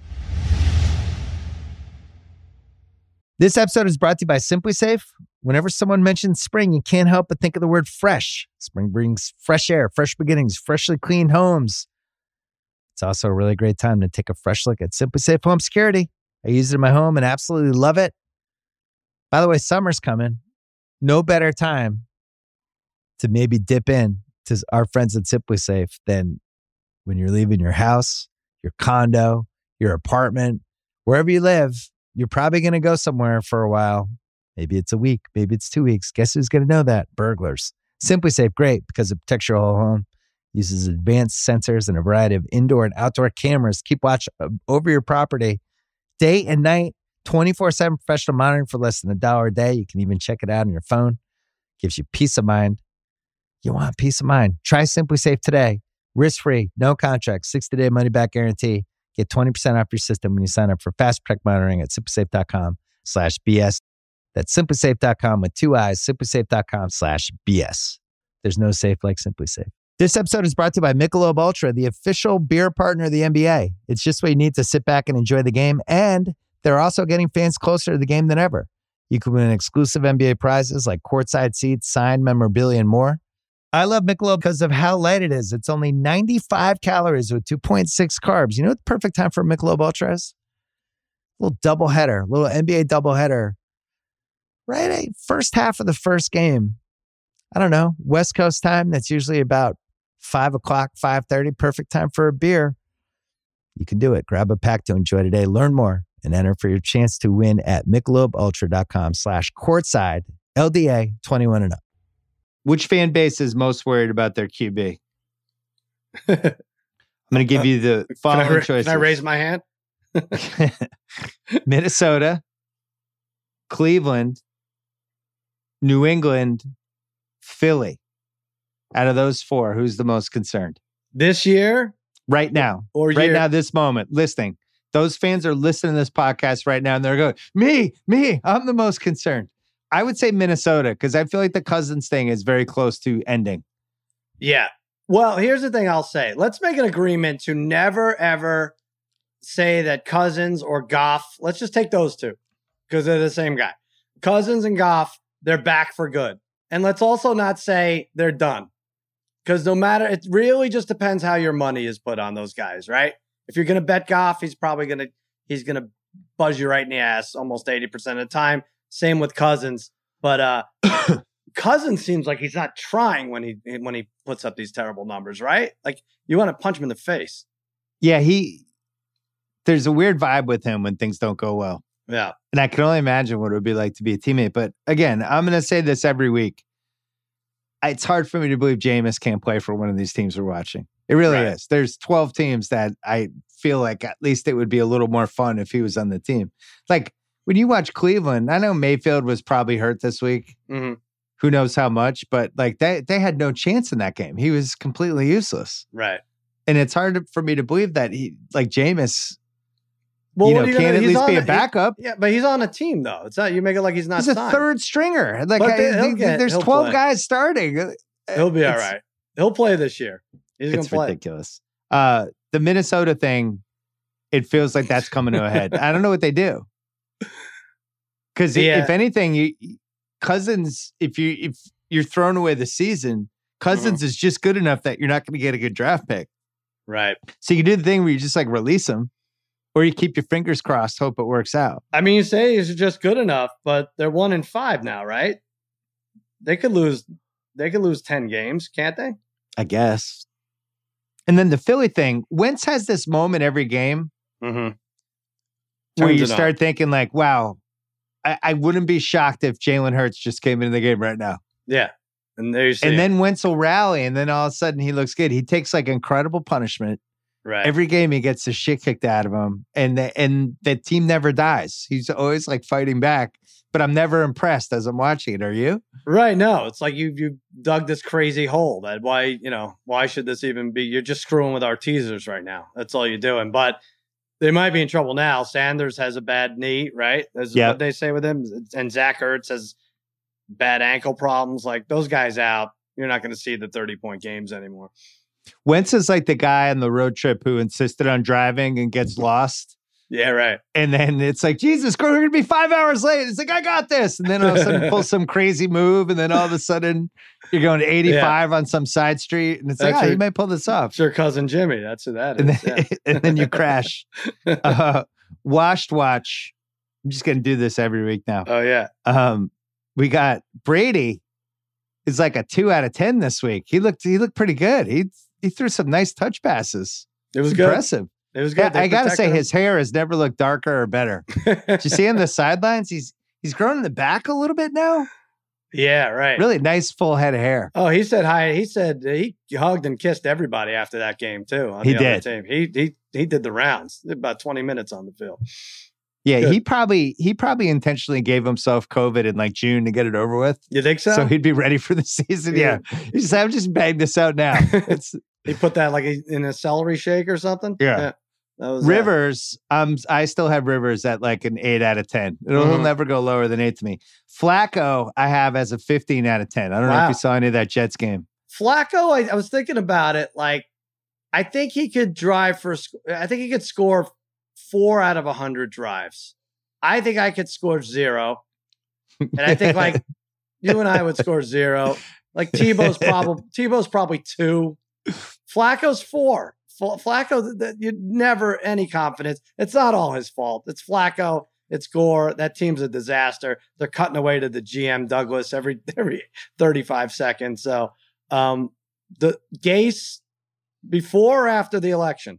This episode is brought to you by Simply Safe. Whenever someone mentions spring, you can't help but think of the word fresh. Spring brings fresh air, fresh beginnings, freshly cleaned homes. It's also a really great time to take a fresh look at Simply Safe Home Security. I use it in my home and absolutely love it. By the way, summer's coming. No better time to maybe dip in to our friends at Simply Safe than when you're leaving your house, your condo, your apartment, wherever you live. You're probably going to go somewhere for a while. Maybe it's a week. Maybe it's two weeks. Guess who's going to know that? Burglars. Simply Safe, great because it protects your whole home. Uses advanced sensors and a variety of indoor and outdoor cameras. Keep watch over your property day and night. twenty-four seven professional monitoring for less than a dollar a day. You can even check it out on your phone. Gives you peace of mind. You want peace of mind. Try Simply Safe today. Risk-free, no contract, sixty-day money-back guarantee. Get twenty percent off your system when you sign up for Fast Protect Monitoring at simplysafe.com slash BS. That's simplysafe.com with two eyes, simplysafe.com slash BS. There's no safe like Simply Safe. This episode is brought to you by Michelob Ultra, the official beer partner of the N B A. It's just what you need to sit back and enjoy the game, and they're also getting fans closer to the game than ever. You can win exclusive N B A prizes like courtside seats, signed memorabilia, and more. I love Michelob because of how light it is. It's only ninety-five calories with two point six carbs. You know what the perfect time for Michelob Ultra is? A little doubleheader, a little N B A doubleheader. Right? eh, First half of the first game. I don't know. West Coast time. That's usually about five o'clock, five thirty. Perfect time for a beer. You can do it. Grab a pack to enjoy today. Learn more and enter for your chance to win at michelobultra.com slash courtside. L D A twenty-one and up. Which fan base is most worried about their Q B? I'm going to give you the following can I, ra- choices. Can I raise my hand? Minnesota, Cleveland, New England, Philly. Out of those four, who's the most concerned? This year? Right now. Or right year? now, this moment, listening. Those fans are listening to this podcast right now, and they're going, me, me, I'm the most concerned. I would say Minnesota, because I feel like the Cousins thing is very close to ending. Yeah. Well, here's the thing I'll say. Let's make an agreement to never, ever say that Cousins or Goff, let's just take those two because they're the same guy. Cousins and Goff, they're back for good. And let's also not say they're done because no matter, it really just depends how your money is put on those guys, right? If you're going to bet Goff, he's probably going to, he's going to buzz you right in the ass almost eighty percent of the time. Same with Cousins. But uh, Cousins seems like he's not trying when he when he puts up these terrible numbers, right? Like you want to punch him in the face. Yeah, he, there's a weird vibe with him when things don't go well. Yeah. And I can only imagine what it would be like to be a teammate. But again, I'm going to say this every week. It's hard for me to believe Jameis can't play for one of these teams we're watching. It really Right. is. There's twelve teams that I feel like at least it would be a little more fun if he was on the team. Like when you watch Cleveland, I know Mayfield was probably hurt this week. Mm-hmm. Who knows how much, but like they, they had no chance in that game. He was completely useless. Right. And it's hard to, for me to believe that he, like Jameis, Well, you what know, are you can gonna, at he's least on be a the- backup. Yeah, but he's on a team though. It's not you make it like he's not. He's a signed. third stringer. Like But I, they- he'll think get- there's he'll twelve play. guys starting. He'll be all It's- right. He'll play this year. He's gonna It's play. ridiculous. Uh, the Minnesota thing, it feels like that's coming to a head. I don't know what they do. Because Yeah. if anything, you Cousins, if you if you're throwing away the season, Cousins Mm-hmm. is just good enough that you're not going to get a good draft pick. Right. So you can do the thing where you just like release him, or you keep your fingers crossed, hope it works out. I mean, you say he's just good enough, but they're one in five now, right? They could lose. They could lose ten games, can't they? I guess. And then the Philly thing, Wentz has this moment every game Mm-hmm. where Turns you it on. start thinking like, wow, I, I wouldn't be shocked if Jalen Hurts just came into the game right now. Yeah, and there you see. And it. then Wentz will rally, and then all of a sudden he looks good. He takes like incredible punishment. right. Every game he gets the shit kicked out of him, and the, and the team never dies. He's always like fighting back. but I'm never impressed as I'm watching it. Are you? Right. No, it's like you you dug this crazy hole that why, you know, why should this even be? You're just screwing with our teasers right now. That's all you're doing. But they might be in trouble now. Sanders has a bad knee, right? That's yep. what they say with him. And Zach Ertz has bad ankle problems. Like those guys out, you're not going to see the thirty point games anymore. Wentz is like the guy on the road trip who insisted on driving and gets lost. Yeah, right. And then it's like, Jesus, we're going to be five hours late. It's like, I got this. And then all of a sudden pull some crazy move. And then all of a sudden you're going to eighty-five yeah. on some side street. And it's that's like, oh, your, you might pull this off. It's your cousin Jimmy. That's who that is. And then, yeah. and then you crash. Uh, washed watch. I'm just going to do this every week now. Oh, yeah. Um, we got Brady is like a two out of ten this week. He looked, he looked pretty good. He, he threw some nice touch passes. It was it's good. Impressive. It was good. Yeah, I got to say, him. His hair has never looked darker or better. Did you see him the sidelines? He's he's grown in the back a little bit now. Yeah, right. Really nice full head of hair. Oh, he said hi. He said he hugged and kissed everybody after that game too. On he the did. Other team. He he he did the rounds. Did about twenty minutes on the field. Yeah, good. he probably he probably intentionally gave himself COVID in like June to get it over with. You think so? So he'd be ready for the season. Yeah, yeah. He said, "I'm just banging this out now." It's he put that like in a celery shake or something. Yeah. yeah. That was Rivers, that. um, I still have Rivers at like an eight out of ten. It'll mm-hmm. never go lower than eight to me. Flacco, I have as a fifteen out of ten. I don't wow. know if you saw any of that Jets game. Flacco, I, I was thinking about it. Like, I think he could drive for. I think he could score four out of a hundred drives. I think I could score zero, and I think like you and I would score zero. Like Tebow's probably Tebow's probably two. Flacco's four. Flacco, that you never any confidence. It's not all his fault. It's Flacco. It's Gore. That team's a disaster. They're cutting away to the G M Douglas every every thirty-five seconds. So, um, the Gase before or after the election?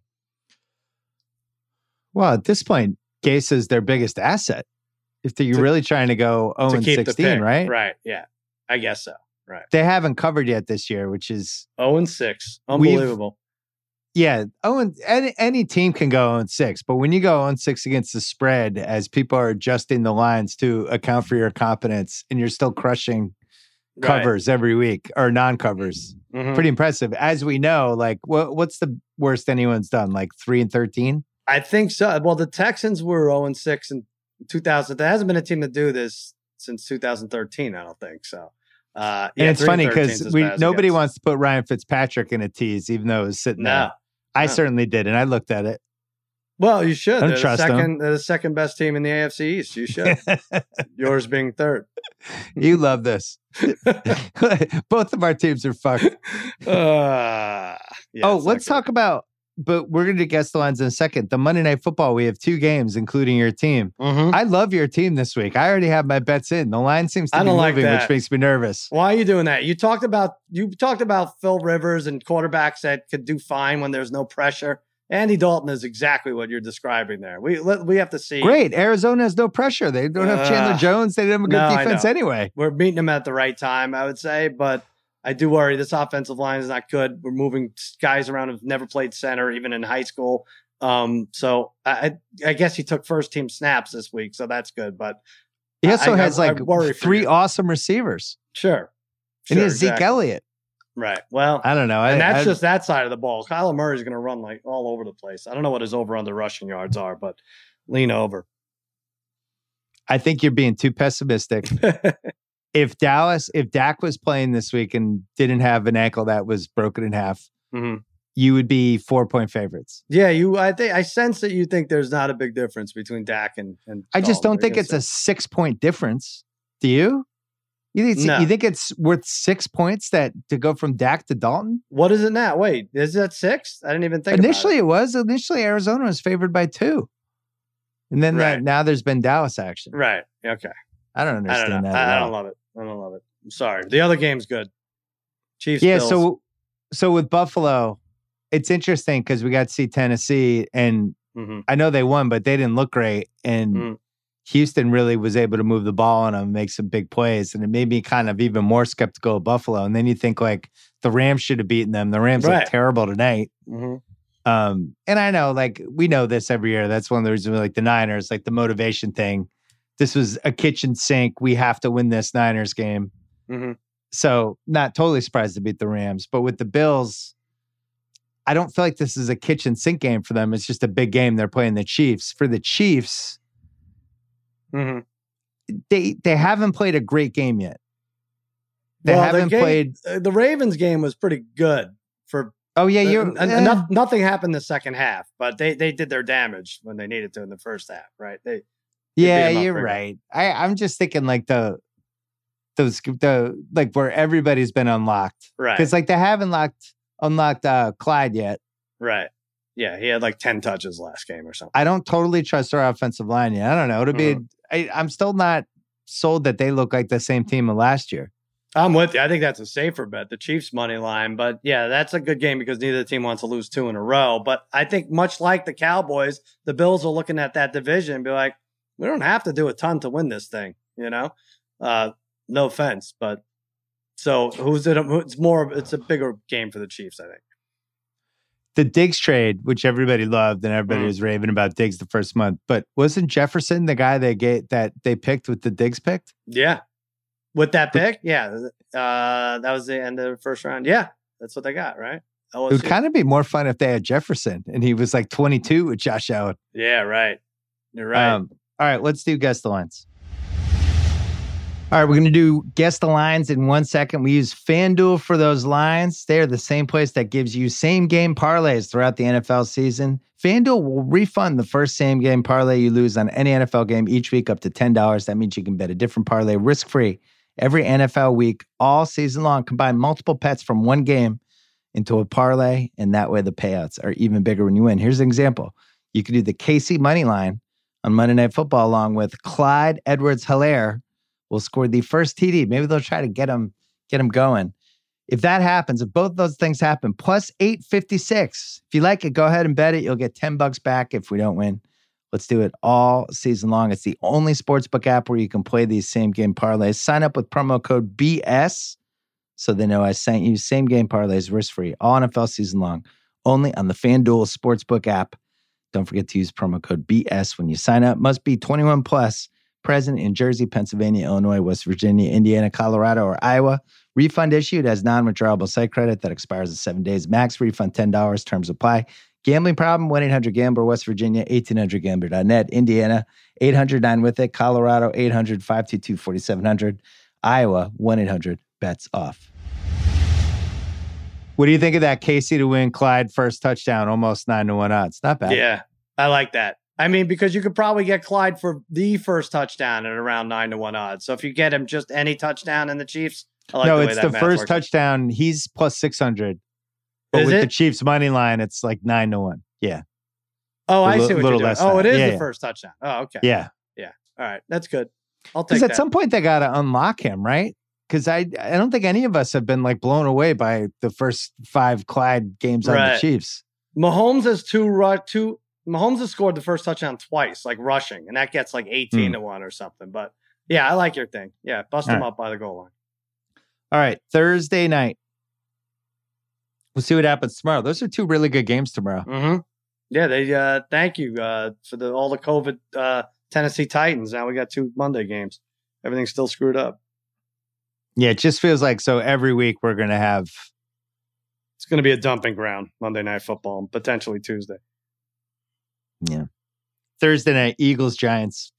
Well, at this point, Gase is their biggest asset. If you're to, really trying to go oh and sixteen, right? Right. Yeah, I guess so. Right. They haven't covered yet this year, which is oh and six. Unbelievable. Yeah. Oh, and any, any team can go oh and six, but when you go oh and six against the spread, as people are adjusting the lines to account for your competence, and you're still crushing covers right. every week or non-covers, mm-hmm. pretty impressive. As we know, like what what's the worst anyone's done? Like three and thirteen? I think so. Well, the Texans were oh and six in two thousand. There hasn't been a team to do this since two thousand thirteen. I don't think so. Uh, yeah, and it's funny because we nobody wants to put Ryan Fitzpatrick in a tease, even though it was sitting no. there. I No. certainly did, and I looked at it. Well, you should. I don't they're, trust the second, them. they're the second best team in the A F C East. You should. Yours being third. You love this. Both of our teams are fucked. Uh, yeah, oh, let's talk about, but we're going to guess the lines in a second. The Monday Night Football, we have two games, including your team. Mm-hmm. I love your team this week. I already have my bets in. The line seems to I be don't moving, like which makes me nervous. Why are you doing that? You talked about you talked about Phil Rivers and quarterbacks that could do fine when there's no pressure. Andy Dalton is exactly what you're describing there. We we have to see. Great. Arizona has no pressure. They don't have Chandler uh, Jones. They don't have a good no, defense anyway. We're meeting them at the right time, I would say, but I do worry this offensive line is not good. We're moving guys around who've never played center, even in high school. Um, so I I guess he took first team snaps this week, so that's good. But he also I, has I, like I three awesome receivers. Sure. And sure, he has exactly. Zeke Elliott. Right. Well, I don't know. And I, that's I, just that side of the ball. Kyler Murray is going to run like all over the place. I don't know what his over under rushing yards are, but lean over. I think you're being too pessimistic. If Dallas, if Dak was playing this week and didn't have an ankle that was broken in half, mm-hmm. you would be four point favorites. Yeah, you. I think I sense that you think there's not a big difference between Dak and. and I just don't think it's say. a six point difference. Do you? You think, it's, no. you think it's worth six points that to go from Dak to Dalton? What is it now? Wait, is that six? I didn't even think. Initially, about it. it was. Initially, Arizona was favored by two, and then right. that, now there's been Dallas action. Right. Okay. I don't understand I don't that. I, I don't love it. I don't love it. I'm sorry. The other game's good. Chiefs. Yeah. Bills. So, so with Buffalo, it's interesting because we got to see Tennessee, and mm-hmm. I know they won, but they didn't look great, and. Mm-hmm. Houston really was able to move the ball on them and make some big plays. And it made me kind of even more skeptical of Buffalo. And then you think like the Rams should have beaten them. The Rams right. look terrible tonight. Mm-hmm. Um, and I know like we know this every year. That's one of the reasons we like the Niners, like the motivation thing. this was a kitchen sink. We have to win this Niners game. Mm-hmm. So not totally surprised to beat the Rams. But with the Bills, I don't feel like this is a kitchen sink game for them. It's just a big game. They're playing the Chiefs. For the Chiefs, mm-hmm. they they haven't played a great game yet. They well, haven't the game, played. The Ravens game was pretty good for. Oh yeah, you. Uh, eh. Enough. Nothing happened the second half, but they they did their damage when they needed to in the first half, right? They. they yeah, you're right. I I'm just thinking like the. Those the like where everybody's been unlocked, right? Because like they haven't locked unlocked uh, Clyde yet, right? Yeah, he had like ten touches last game or something. I don't totally trust our offensive line yet. I don't know. It'll mm-hmm. be. I, I'm still not sold that they look like the same team of last year. I'm with you. I think that's a safer bet, the Chiefs money line. But yeah, that's a good game because neither team wants to lose two in a row. But I think much like the Cowboys, the Bills are looking at that division and be like, we don't have to do a ton to win this thing, you know. Uh, No offense, but so who's it? It's more. It's a bigger game for the Chiefs, I think. The Diggs trade, which everybody loved and everybody mm. was raving about Diggs the first month, but wasn't Jefferson the guy they get that they picked with the Diggs picked? Yeah, with that pick, yeah, uh, that was the end of the first round. Yeah, that's what they got, right? L S U. It would kind of be more fun if they had Jefferson and he was like twenty-two with Josh Allen. Yeah, right. You're right. Um, all right, let's do guess the lines. All right, we're going to do guess the lines in one second. We use FanDuel for those lines. They are the same place that gives you same game parlays throughout the N F L season. FanDuel will refund the first same game parlay you lose on any N F L game each week up to ten dollars. That means you can bet a different parlay risk-free every N F L week all season long. Combine multiple bets from one game into a parlay, and that way the payouts are even bigger when you win. Here's an example. You could do the K C money line on Monday Night Football along with Clyde Edwards-Helaire will score the first T D. Maybe they'll try to get him, get him going. If that happens, if both those things happen, plus eight fifty-six. If you like it, go ahead and bet it. You'll get ten bucks back if we don't win. Let's do it all season long. It's the only sportsbook app where you can play these same game parlays. Sign up with promo code B S so they know I sent you. Same game parlays, risk-free, all N F L season long, only on the FanDuel Sportsbook app. Don't forget to use promo code B S when you sign up. Must be twenty-one plus. Present in Jersey, Pennsylvania, Illinois, West Virginia, Indiana, Colorado, or Iowa. Refund issued as non-withdrawable site credit that expires in seven days. Max refund ten dollars. Terms apply. Gambling problem? one eight hundred gambler. West Virginia, eighteen hundred gambler dot net. Indiana, eight hundred nine with it. Colorado, eight hundred five two two four seven zero zero. Iowa, one eight hundred bets off. What do you think of that K C to win Clyde first touchdown? Almost nine to one odds. Not bad. Yeah, I like that. I mean, because you could probably get Clyde for the first touchdown at around nine to one odds. So if you get him just any touchdown in the Chiefs, I like no, the way it's that the first works. touchdown. He's plus six hundred. But is with it? the Chiefs money line, it's like nine to one. Yeah. Oh, I li- see what you're doing. Oh, it is yeah, the yeah. first touchdown. Oh, okay. Yeah. Yeah. All right. That's good. I'll take Because that. at some point they got to unlock him, right? Because I I don't think any of us have been like blown away by the first five Clyde games Right. on the Chiefs. Mahomes has two ru- two. Mahomes has scored the first touchdown twice, like rushing, and that gets like eighteen Hmm. to one or something. But yeah, I like your thing. Yeah, bust All him right. up by the goal line. All right, Thursday night. We'll see what happens tomorrow. Those are two really good games tomorrow. Mm-hmm. Yeah, they. Uh, thank you uh, for the all the COVID uh, Tennessee Titans. Now we got two Monday games. Everything's still screwed up. Yeah, it just feels like so every week we're going to have. It's going to be a dumping ground Monday Night Football and potentially Tuesday. Yeah. Thursday night, Eagles, Giants.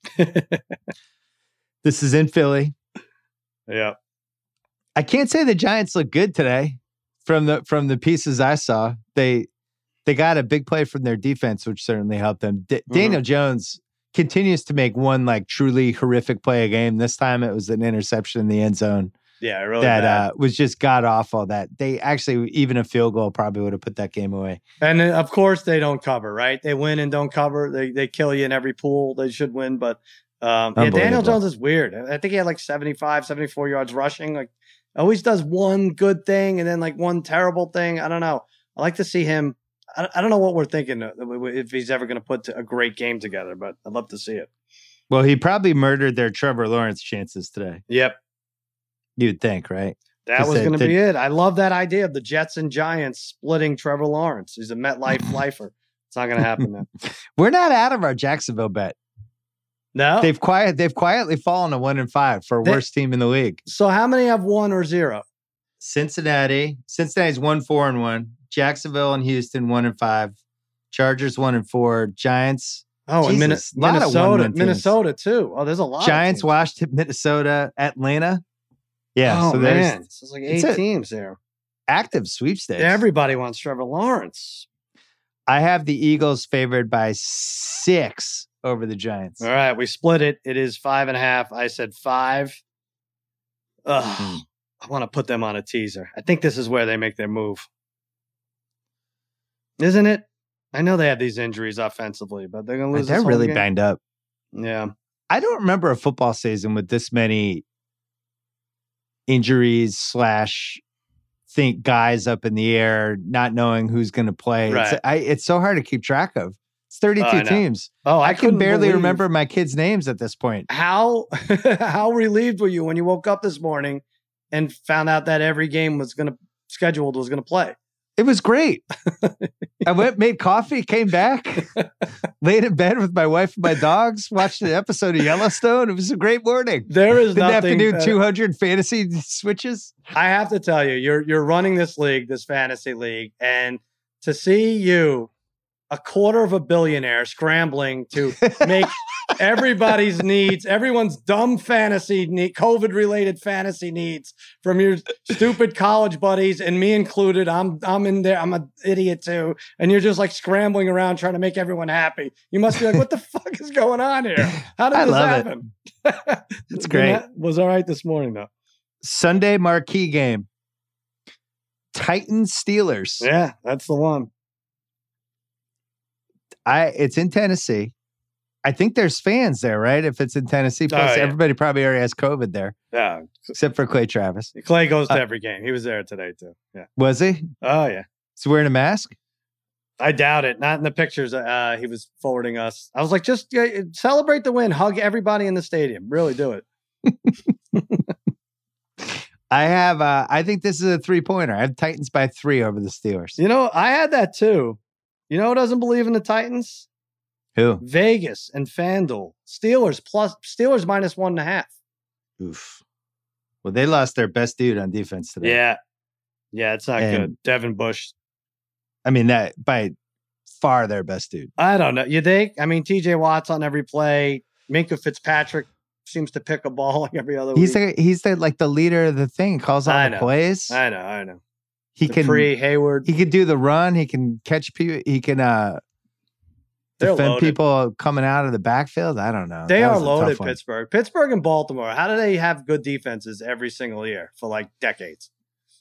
This is in Philly. Yeah. I can't say the Giants look good today from the from the pieces I saw. They they got a big play from their defense, which certainly helped them. D- mm-hmm. Daniel Jones continues to make one like truly horrific play a game. This time it was an interception in the end zone. Yeah, really that bad. Uh, was just god awful. That they actually even a field goal probably would have put that game away. And then, of course they don't cover, right? They win and don't cover. They they kill you in every pool. They should win, but um, yeah, Daniel Jones is weird. I think he had like seventy-five, seventy-four yards rushing. Like always does one good thing and then like one terrible thing. I don't know. I like to see him. I, I don't know what we're thinking if he's ever going to put a great game together, but I'd love to see it. Well, he probably murdered their Trevor Lawrence chances today. Yep. You'd think, right? That was going to be it. I love that idea of the Jets and Giants splitting Trevor Lawrence. He's a MetLife lifer. It's not going to happen now. We're not out of our Jacksonville bet. No, they've quiet. They've quietly fallen to one and five for They- worst team in the league. So how many have one or zero? Cincinnati. Cincinnati's one four and one. Jacksonville and Houston one and five. Chargers one and four. Giants. Oh, and Jesus, Min- lot of Minnesota, one-win teams. Minnesota too. Oh, there's a lot. Giants, of teams. Washington, Minnesota, Atlanta. Yeah, Oh so there's man, so it's like eight it's a- teams there. active sweepstakes. Everybody wants Trevor Lawrence. I have the Eagles favored by six over the Giants. All right, we split it. It is five and a half. I said five. Ugh, Hmm. I want to put them on a teaser. I think this is where they make their move. Isn't it? I know they have these injuries offensively, but they're going to lose. They're this whole really game. banged up. Yeah. I don't remember a football season with this many injuries slash think guys up in the air, not knowing who's going to play. Right. It's, I, it's so hard to keep track of. It's thirty-two Oh, I know. teams. Oh, I, I can couldn't barely believe remember my kids' names at this point. how how relieved were you when you woke up this morning and found out that every game was going to scheduled was going to play? It was great. I went, made coffee, came back, laid in bed with my wife and my dogs, watched an episode of Yellowstone. It was a great morning. There is Didn't have to nothing. do better. two hundred fantasy switches. I have to tell you, you're you're running this league, this fantasy league, and to see you, a quarter of a billionaire, scrambling to make everybody's needs, everyone's dumb fantasy need, COVID related fantasy needs from your stupid college buddies, and me included. I'm I'm in there. I'm an idiot too, and you're just like scrambling around trying to make everyone happy. You must be like, what the fuck is going on here? How did I this love happen? It. It's great. Was all right this morning though. Sunday marquee game. Titans Steelers. Yeah, that's the one. I it's in Tennessee. I think there's fans there, right? If it's in Tennessee, plus Oh, yeah. everybody probably already has COVID there, Yeah, except for Clay Travis. Clay goes to Uh, every game. He was there today too. Yeah. Was he? Oh yeah. Is he wearing a mask? I doubt it. Not in the pictures uh, he was forwarding us. I was like, just uh, celebrate the win. Hug everybody in the stadium. Really do it. I have. Uh, I think this is a three pointer. I have Titans by three over the Steelers. You know, I had that too. You know who doesn't believe in the Titans? Who? Vegas and FanDuel. Steelers plus Steelers minus one and a half. Oof. Well, they lost their best dude on defense today. Yeah. Yeah, it's not And- good. Devin Bush. I mean that by far their best dude. I don't know. You think? I mean, T J Watt's on every play. Minka Fitzpatrick seems to pick a ball like every other He's week. the he's the like the leader of the thing. He calls all I the know. plays. I know. I know. He can Pre Hayward. he can do the run. He can catch people. He can uh They're defend loaded. people coming out of the backfield. I don't know. They That are was a tough loaded, one. Pittsburgh. Pittsburgh and Baltimore. How do they have good defenses every single year for like decades?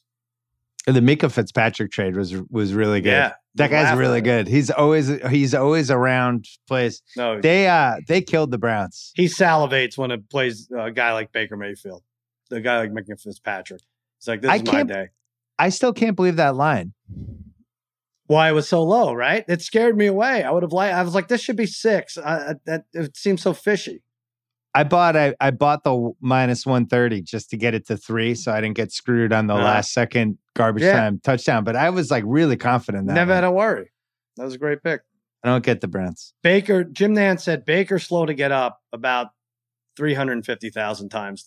And the Mika Fitzpatrick trade was was really good. Yeah, That guy's laugh really at it. good. He's always he's always around plays. No, They uh they killed the Browns. he salivates when it plays a guy like Baker Mayfield, the guy like Minka Fitzpatrick. It's like, this I is my can't- day. I still can't believe that line. Why it was so low, right? It scared me away. I would have liked, I was like, this should be six. I, I, that it seems so fishy. I bought I, I bought the minus one thirty just to get it to three, so I didn't get screwed on the Uh, last second garbage yeah. time touchdown. But I was like really confident in that. Never one. had to worry. That was a great pick. I don't get the Browns. Baker, Jim Nantz said Baker's slow to get up about three hundred fifty thousand times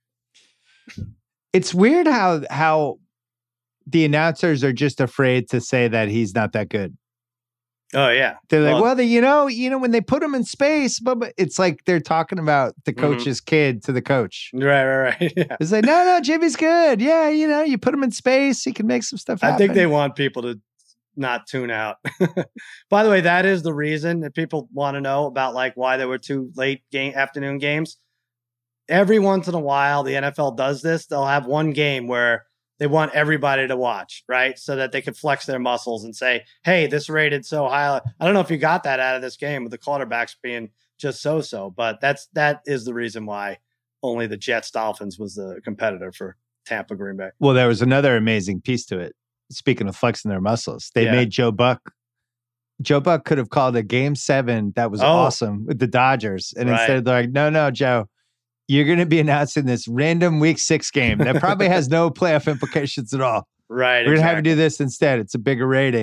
today. It's weird how how the announcers are just afraid to say that he's not that good. Oh, yeah. They're like, Well- well, they, you know, you know, when they put him in space, but, but it's like they're talking about the Mhm. coach's kid to the coach. Right, right, right. Yeah. It's like, no, no, Jimmy's good. Yeah, you know, you put him in space, he can make some stuff happen. I think they want people to not tune out. By the way, that is the reason that people want to know about like why there were two late game afternoon games. Every once in a while, the N F L does this. They'll have one game where they want everybody to watch, right? So that they can flex their muscles and say, hey, this rated so high. I don't know if you got that out of this game with the quarterbacks being just so-so, but that's that is the reason why only the Jets Dolphins was the competitor for Tampa Green Bay. Well, there was another amazing piece to it. Speaking of flexing their muscles, they Yeah. made Joe Buck. Joe Buck could have called a game seven that was Oh. awesome with the Dodgers. And Right. instead they're like, no, no, Joe, you're going to be announcing this random week six game that probably has no playoff implications at all. Right. We're going to have you exactly. do this instead. It's a bigger rating.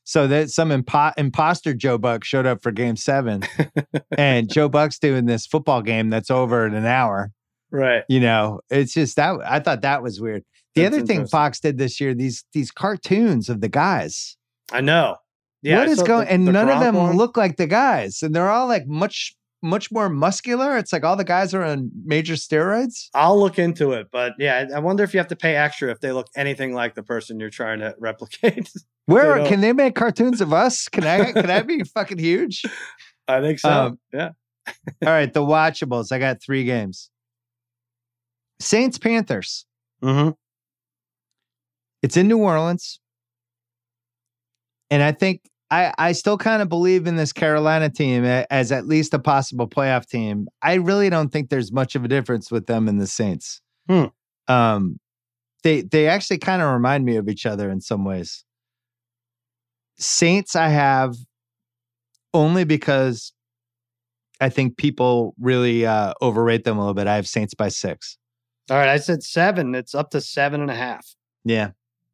So that some impo- imposter Joe Buck showed up for game seven and Joe Buck's doing this football game that's over in an hour. Right. You know, it's just that I thought that was weird. The That's other thing Fox did this year, these these cartoons of the guys. I know. Yeah. What is going? The, and the none of them one? look like the guys. And they're all like much, much more muscular. It's like all the guys are on major steroids. I'll look into it. But yeah, I wonder if you have to pay extra if they look anything like the person you're trying to replicate. Where they can they make cartoons of us? Can I can I be fucking huge? I think so. Um, yeah. All right. The watchables. I got three games. Saints Panthers. Mm-hmm. It's in New Orleans. And I think I, I still kind of believe in this Carolina team as at least a possible playoff team. I really don't think there's much of a difference with them and the Saints. Hmm. Um, they they actually kind of remind me of each other in some ways. Saints I have only because I think people really uh, overrate them a little bit. I have Saints by six. All right, I said seven. It's up to seven and a half. Yeah.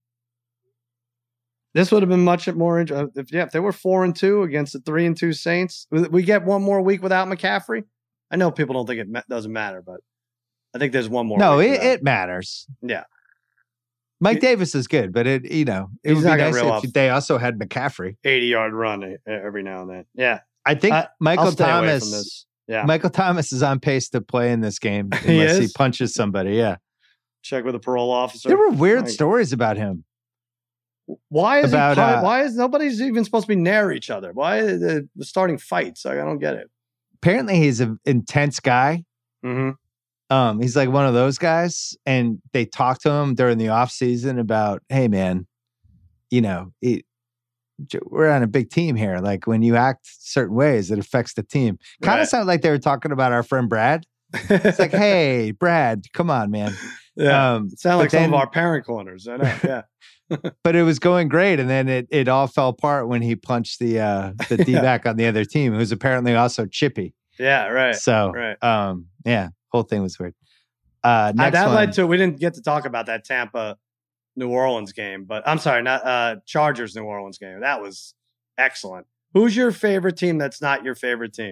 This would have been much more interesting. If, yeah, if they were four and two against the three and two Saints, we get one more week without McCaffrey. I know people don't think it ma- doesn't matter, but I think there's one more. No, week it, it matters. Yeah. Mike he, Davis is good, but it, you know, it would be nice if they also had McCaffrey. eighty yard run every now and then. Yeah. I think uh, Michael Thomas, yeah. Michael Thomas is on pace to play in this game unless he, he punches somebody. Yeah. Check with a parole officer. There were weird like, stories about him. Why is about, he? Uh, why is nobody's even supposed to be near each other? Why are they starting fights? Like, I don't get it. Apparently, he's an intense guy. Mm-hmm. Um, he's like one of those guys, and they talk to him during the off season about, "Hey, man, you know, it, we're on a big team here. Like when you act certain ways, it affects the team." Kind of right. sounded like they were talking about our friend Brad. It's like, "Hey, Brad, come on, man." Yeah, um, it sounds like then, some of our parent corners. I know. Yeah. But it was going great, and then it it all fell apart when he punched the uh, the D-back on the other team, who's apparently also chippy. Yeah, right. So, right. um, yeah, whole thing was weird. Uh, next uh, that one. led to we didn't get to talk about that Tampa New Orleans game, but I'm sorry, not uh, Chargers New Orleans game. That was excellent. Who's your favorite team? That's not your favorite team.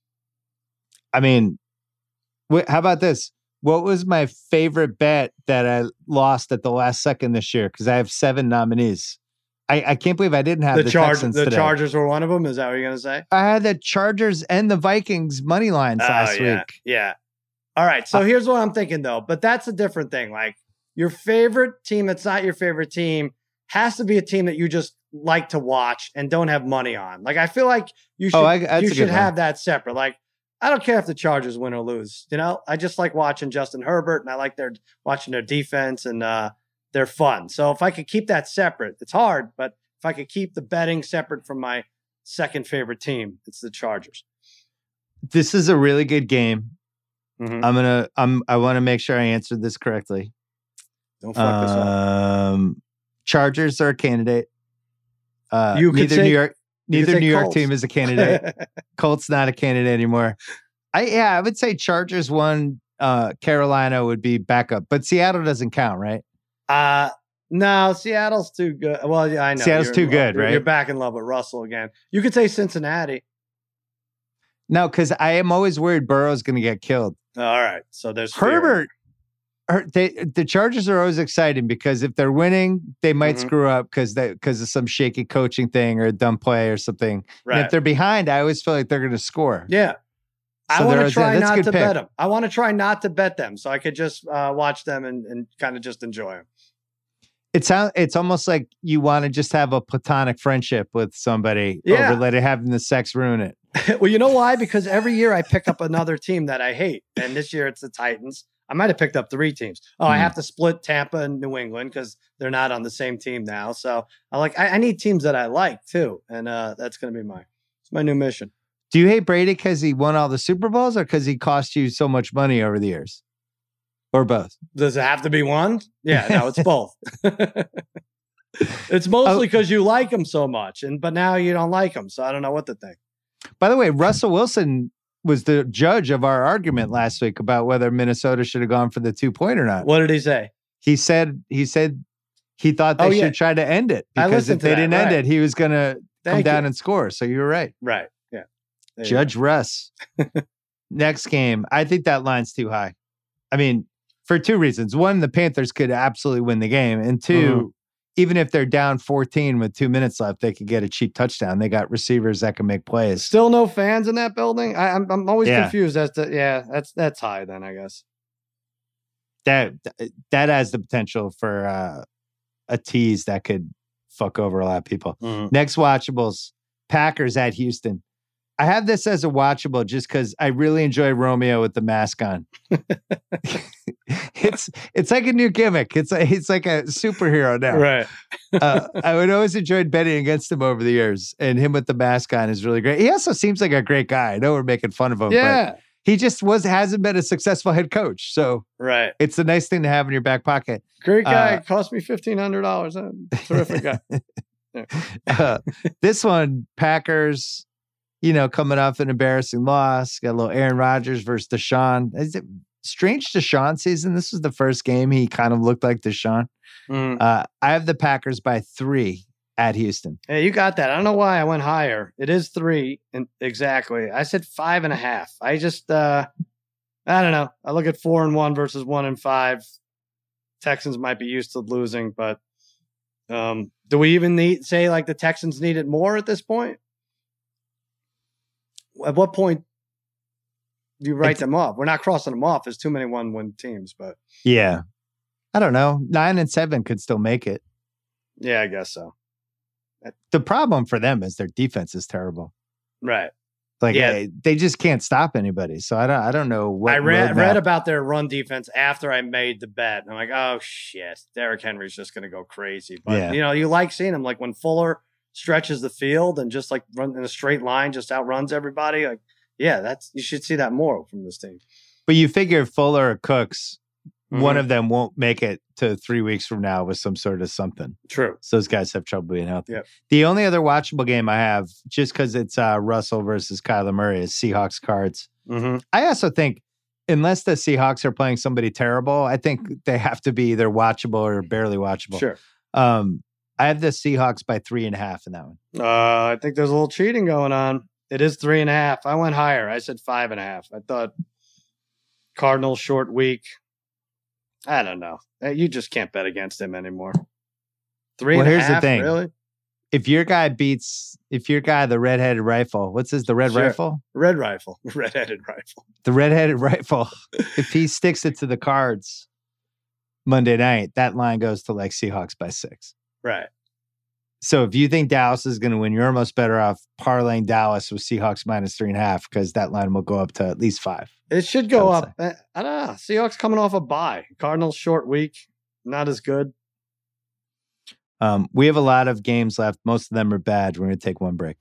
I mean, wh- how about this? What was my favorite bet that I lost at the last second this year? Because I have seven nominees. I, I can't believe I didn't have the, the Char- Texans The today. Chargers were one of them. Is that what you're going to say? I had the Chargers and the Vikings money lines oh, last yeah. week. Yeah. All right. So uh, here's what I'm thinking, though. But that's a different thing. Like your favorite team that's not your favorite team has to be a team that you just like to watch and don't have money on. Like I feel like you should, oh, I, you should have that separate. Like, I don't care if the Chargers win or lose. You know, I just like watching Justin Herbert and I like their watching their defense and uh, they're fun. So if I could keep that separate, it's hard, but if I could keep the betting separate from my second favorite team, it's the Chargers. This is a really good game. Mm-hmm. I'm gonna. I'm. I want to make sure I answered this correctly. Don't fuck um, this up. Chargers are a candidate. Uh, you could neither say, New York. Neither New York Colts. team is a candidate. Colts not a candidate anymore. I yeah, I would say Chargers one. Uh, Carolina would be backup, but Seattle doesn't count, right? Uh no, Seattle's too good. Well, yeah, I know Seattle's too good, you're, right? You're back in love with Russell again. You could say Cincinnati. No, because I am always worried Burrow's going to get killed. All right, so there's Herbert. Her, they, the Chargers are always exciting because if they're winning, they might mm-hmm. screw up because they because of some shaky coaching thing or a dumb play or something. Right. And if they're behind, I always feel like they're going to score. Yeah. So I want to try not to pick. bet them. I want to try not to bet them so I could just uh, watch them and, and kind of just enjoy them. It sounds. It's almost like you want to just have a platonic friendship with somebody yeah. over letting having the sex ruin it. Well, you know why? Because every year I pick up another team that I hate, and this year it's the Titans. I might have picked up three teams. Oh, mm. I have to split Tampa and New England because they're not on the same team now. So I like. I, I need teams that I like too, and uh, that's going to be my it's my new mission. Do you hate Brady because he won all the Super Bowls, or because he cost you so much money over the years, or both? Does it have to be one? Yeah, no, it's both. It's mostly because oh. you like him so much, and but now you don't like him, so I don't know what to think. By the way, Russell Wilson was the judge of our argument last week about whether Minnesota should have gone for the two point or not. What did he say? He said he said he thought they Oh, should yeah. try to end it I because if listened to they that, didn't right. end it, he was going to come Thank down you. and score. So you were right. Right. Yeah. There you Judge Russ. Next game. I think that line's too high. I mean, for two reasons. One, the Panthers could absolutely win the game. And two, Mhm. even if they're down fourteen with two minutes left, they could get a cheap touchdown. They got receivers that can make plays. Still no fans in that building? I, I'm I'm always Yeah. confused as to, yeah, that's that's high then, I guess. That that has the potential for uh, a tease that could fuck over a lot of people. Mhm. Next watchables, Packers at Houston. I have this as a watchable just because I really enjoy Romeo with the mask on. it's it's like a new gimmick. It's a, it's like a superhero now. Right. uh, I would always enjoyed betting against him over the years, and him with the mask on is really great. He also seems like a great guy. I know we're making fun of him, Yeah. but he just was hasn't been a successful head coach. So Right. it's a nice thing to have in your back pocket. Great guy. Uh, Cost me fifteen hundred dollars. Terrific guy. uh, this one, Packers, you know, coming off an embarrassing loss. Got a little Aaron Rodgers versus Deshaun. Is it strange Deshaun season? This was the first game he kind of looked like Deshaun. Mm. Uh, I have the Packers by three at Houston. Hey, you got that. I don't know why I went higher. It is three, and exactly. I said five and a half. I just, uh, I don't know. I look at four and one versus one and five. Texans might be used to losing, but um, do we even need say like the Texans need it more at this point? At what point do you write It's- them off? We're not crossing them off. There's too many one-win teams, but Yeah. I don't know. Nine and seven could still make it. yeah, I guess so. The problem for them is their defense is terrible. Right. Like Yeah. they, they just can't stop anybody. So I don't I don't know what I read, roadmap- read about their run defense after I made the bet. And I'm like, oh, shit. Derrick Henry's just going to go crazy. But, Yeah. you know, you like seeing him. Like when Fuller stretches the field and just like run in a straight line, just outruns everybody. Like, yeah, that's you should see that more from this team. But you figure Fuller or Cooks, one Mhm. of them won't make it to three weeks from now with some sort of something. True. So those guys have trouble being healthy. Yep. The only other watchable game I have, just because it's uh, Russell versus Kyler Murray, is Seahawks Cards. Mm-hmm. I also think, unless the Seahawks are playing somebody terrible, I think they have to be either watchable or barely watchable. Sure. Um, I have the Seahawks by three and a half in that one. Uh, I think there's a little cheating going on. It is three and a half. I went higher. I said five and a half. I thought Cardinals short week. I don't know. Uh, You just can't bet against him anymore. Three Well, and a here's the half, thing. really? If your guy beats, if your guy, the red-headed rifle, what's his, the red Sure. rifle? Red rifle, red-headed rifle. The red-headed rifle, if he sticks it to the Cards Monday night, that line goes to like Seahawks by six. Right. So if you think Dallas is going to win, you're almost better off parlaying Dallas with Seahawks minus three and a half because that line will go up to at least five. It should go I up. would Uh, I don't know. Seahawks coming off a bye. Cardinals short week. Not as good. Um, we have a lot of games left. Most of them are bad. We're going to take one break.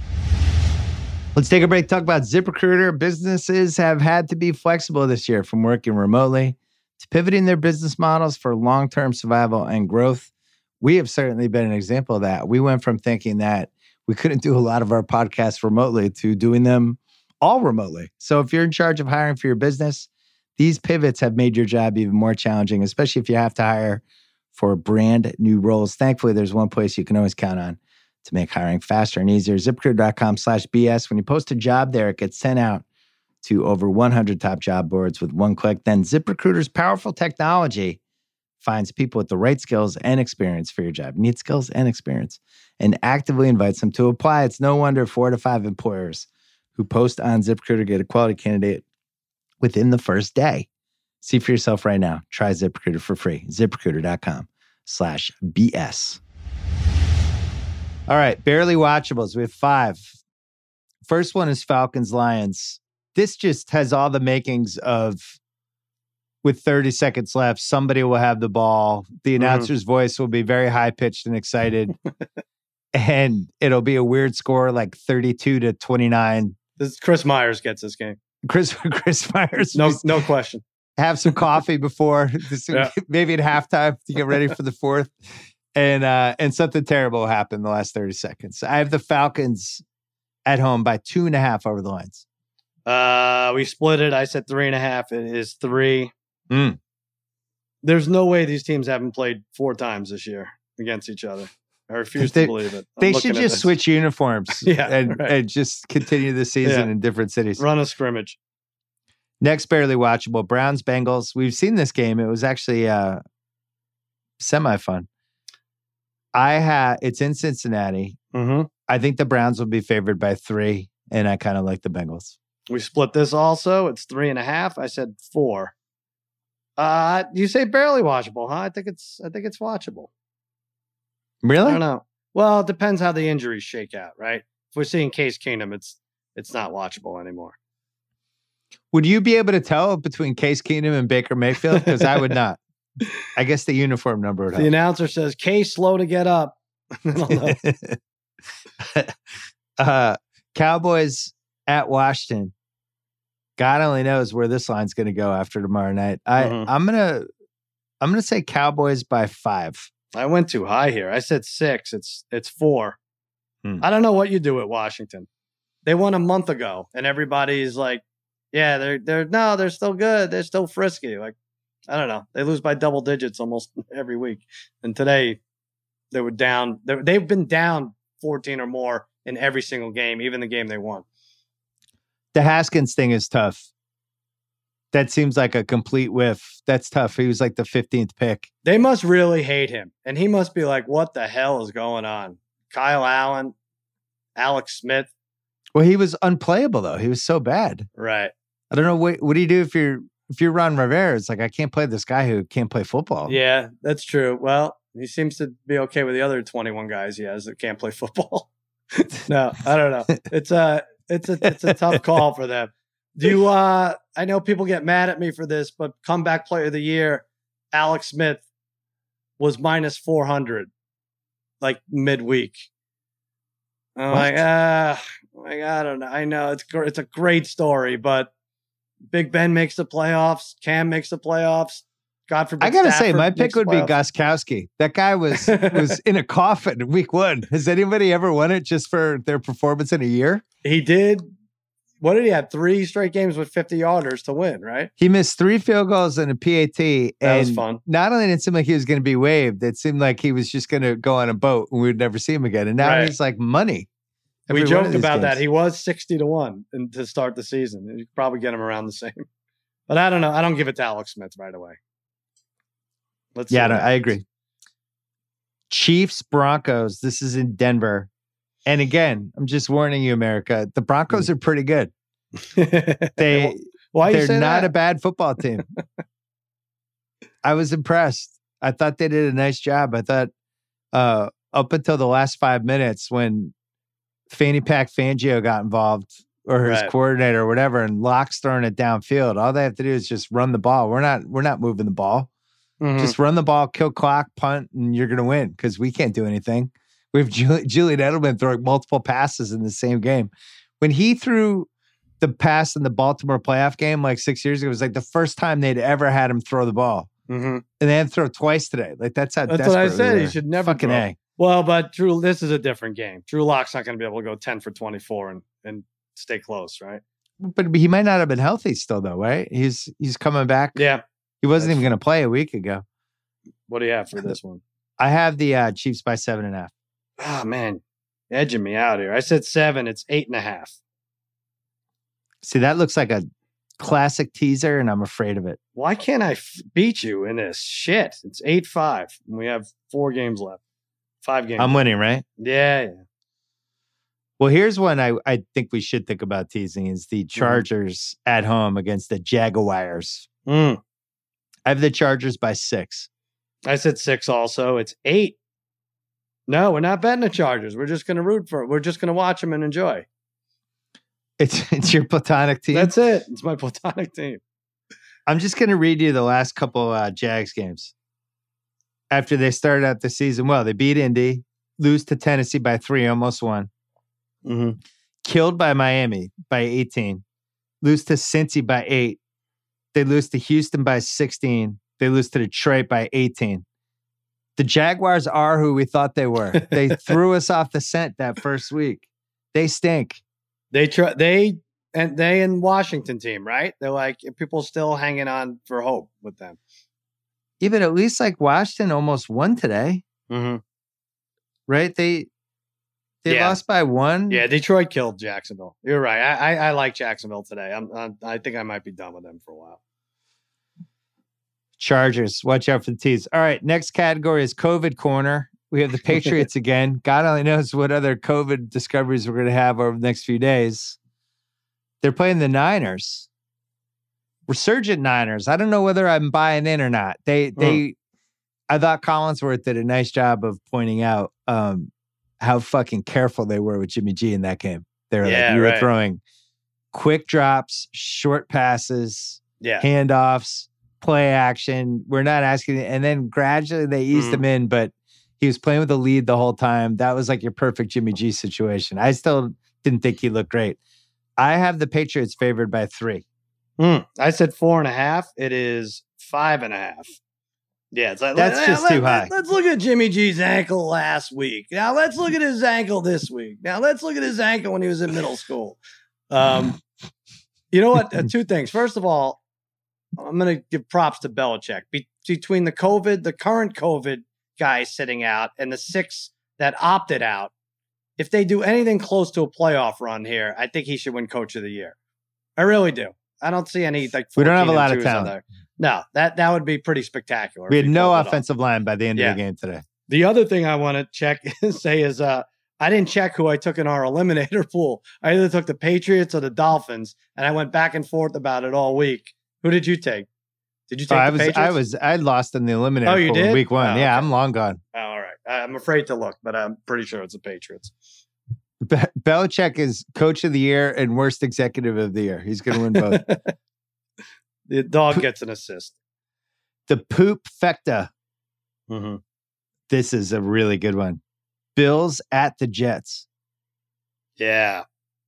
Let's take a break. Talk about ZipRecruiter. Businesses have had to be flexible this year, from working remotely to pivoting their business models for long-term survival and growth. We have certainly been an example of that. We went from thinking that we couldn't do a lot of our podcasts remotely to doing them all remotely. So if you're in charge of hiring for your business, these pivots have made your job even more challenging, especially if you have to hire for brand new roles. Thankfully, there's one place you can always count on to make hiring faster and easier. ZipRecruiter.com slash BS. When you post a job there, it gets sent out to over one hundred top job boards with one click. Then ZipRecruiter's powerful technology finds people with the right skills and experience for your job. You need skills and experience, and actively invites them to apply. It's no wonder four to five employers who post on ZipRecruiter get a quality candidate within the first day. See for yourself right now. Try ZipRecruiter for free. ZipRecruiter.com slash BS. All right, barely watchables. We have five. First one is Falcons Lions. This just has all the makings of, with thirty seconds left, somebody will have the ball. The announcer's mm-hmm. voice will be very high pitched and excited. And it'll be a weird score, like thirty-two to twenty-nine. This Chris Myers gets this game. Chris Chris Myers. No, no question. Have some coffee before, this, yeah. maybe at halftime to get ready for the fourth. And uh, and something terrible will happen in the last thirty seconds. I have the Falcons at home by two and a half over the lines. Uh, we split it. I said three and a half. It is three. Mm. There's no way these teams haven't played four times this year against each other. I refuse they, to believe it. I'm they should just switch uniforms yeah, and, right. and just continue the season yeah. in different cities. Run a scrimmage. Next, barely watchable, Browns Bengals. We've seen this game. It was actually uh, semi-fun. I had it's in Cincinnati. Mm-hmm. I think the Browns will be favored by three, and I kind of like the Bengals. We split this also. It's three and a half. I said four. Uh, you say barely watchable, huh? I think it's I think it's watchable. Really? I don't know. Well, it depends how the injuries shake out, right? If we're seeing Case Keenum, it's it's not watchable anymore. Would you be able to tell between Case Keenum and Baker Mayfield? Because I would not. I guess the uniform number would help. The announcer says, Case, slow to get up. uh, Cowboys at Washington. God only knows where this line's going to go after tomorrow night. I, mm-hmm. I'm gonna I'm gonna say Cowboys by five. I went too high here. I said six. It's it's four. Hmm. I don't know what you do at Washington. They won a month ago, and everybody's like, "Yeah, they're they're no, they're still good. They're still frisky." Like, I don't know. They lose by double digits almost every week, and today they were down. They've been down fourteen or more in every single game, even the game they won. The Haskins thing is tough. That seems like a complete whiff. That's tough. He was like the fifteenth pick. They must really hate him. And he must be like, what the hell is going on? Kyle Allen, Alex Smith. Well, he was unplayable, though. He was so bad. Right. I don't know. What, what do you do if you're if you're Ron Rivera? It's like, I can't play this guy who can't play football. Yeah, that's true. Well, he seems to be okay with the other twenty-one guys he has that can't play football. No, I don't know. It's a, it's a, it's a tough call for them. Do you, uh, I know people get mad at me for this, but comeback player of the year, Alex Smith was minus four hundred, like midweek. I'm like, ah, like, I don't know. I know it's, it's a great story, but Big Ben makes the playoffs. Cam makes the playoffs. God forbid. I gotta Stafford say, my pick would be playoffs. Gostkowski. That guy was was in a coffin in week one. Has anybody ever won it just for their performance in a year? He did. What did he have? Three straight games with fifty yarders to win, right? He missed three field goals and a P A T. That and was fun. Not only did it seem like he was going to be waived, it seemed like he was just going to go on a boat and we would never see him again. And now Right. he's like money. We Every one of joked these about games. that. He was sixty to one and to start the season. You could probably get him around the same. But I don't know. I don't give it to Alex Smith right away. Let's Yeah, see no, what I agree. Chiefs, Broncos. This is in Denver. And again, I'm just warning you, America. The Broncos are pretty good. happens. They, Why you they're say not that? a bad football team. I was impressed. I thought they did a nice job. I thought uh, up until the last five minutes when Fanny Pack Fangio got involved or his Right. coordinator or whatever, and Locke's throwing it downfield, all they have to do is just run the ball. We're not we're not moving the ball. Mhm. Just run the ball, kill clock, punt, and you're going to win because we can't do anything. We have Julian, Julian Edelman throwing multiple passes in the same game. When he threw the pass in the Baltimore playoff game like six years ago, it was like the first time they'd ever had him throw the ball. Mhm. And they had to throw twice today. Like that's how That's desperate what I we said. He were. should never Fucking throw. A. Well, but Drew, this is a different game. Drew Lock's not going to be able to go ten for twenty-four and, and stay close, right? But he might not have been healthy still, though, right? He's he's coming back. Yeah. He wasn't That's even going to play a week ago. What do you have for this one? I have the uh, Chiefs by seven and a half. Oh, man. Edging me out here. I said seven. It's eight and a half. See, that looks like a classic teaser, and I'm afraid of it. Why can't I f- beat you in this? Shit. It's eight five. And we have four games left. Five games. I'm winning, right? Yeah, yeah. Well, here's one I, I think we should think about teasing is the Chargers at home against the Jaguars. Mm. I have the Chargers by six. I said six also. It's eight. No, we're not betting the Chargers. We're just going to root for it. We're just going to watch them and enjoy. It's it's your platonic team. That's it. It's my platonic team. I'm just going to read you the last couple uh, Jags games. After they started out the season well, they beat Indy, lose to Tennessee by three, almost won. Mm-hmm. Killed by Miami by eighteen, lose to Cincy by eight. They lose to Houston by sixteen. They lose to Detroit by eighteen. The Jaguars are who we thought they were. They threw us off the scent that first week. They stink. They try. They and they and Washington team, right? They're like people still hanging on for hope with them. Yeah, but at least like Washington almost won today. Mm-hmm. Right? They they yeah. lost by one. Yeah, Detroit killed Jacksonville. You're right. I I, I like Jacksonville today. I'm, I'm I think I might be done with them for a while. Chargers, watch out for the T's. All right, next category is COVID corner. We have the Patriots again. God only knows what other COVID discoveries we're going to have over the next few days. They're playing the Niners. Resurgent Niners. I don't know whether I'm buying in or not. They, they. Mm. I thought Collinsworth did a nice job of pointing out um, how fucking careful they were with Jimmy G in that game. They were yeah, like, we right. were throwing quick drops, short passes, yeah. handoffs, play action. We're not asking, and then gradually they eased mm. him in, but he was playing with the lead the whole time. That was like your perfect Jimmy G situation. I still didn't think he looked great. I have the Patriots favored by three. Mm. I said four and a half. It is five and a half. Yeah, it's like, that's let, just let, too let, high. Let's look at Jimmy G's ankle last week. Now let's look at his ankle this week. Now let's look at his ankle when he was in middle school. Um, you know what? Uh, two things. First of all, I'm going to give props to Belichick. Be- between the COVID, the current COVID guys sitting out, and the six that opted out, if they do anything close to a playoff run here, I think he should win Coach of the Year. I really do. I don't see any like. We don't have a lot of talent. No, that that would be pretty spectacular. We had no offensive line by the end yeah. of the game today. The other thing I want to check say is uh, I didn't check who I took in our eliminator pool. I either took the Patriots or the Dolphins, and I went back and forth about it all week. Who did you take? Did you take oh, the I was Patriots? I was I lost in the eliminator oh, you pool did? in week one. Oh, yeah, okay. I'm long gone. Oh, all right. I'm afraid to look, but I'm pretty sure it's the Patriots. Be- Belichick is Coach of the Year and worst executive of the year. He's going to win both. The dog gets an assist. The poop fecta. Mm-hmm. This is a really good one. Bills at the Jets. Yeah.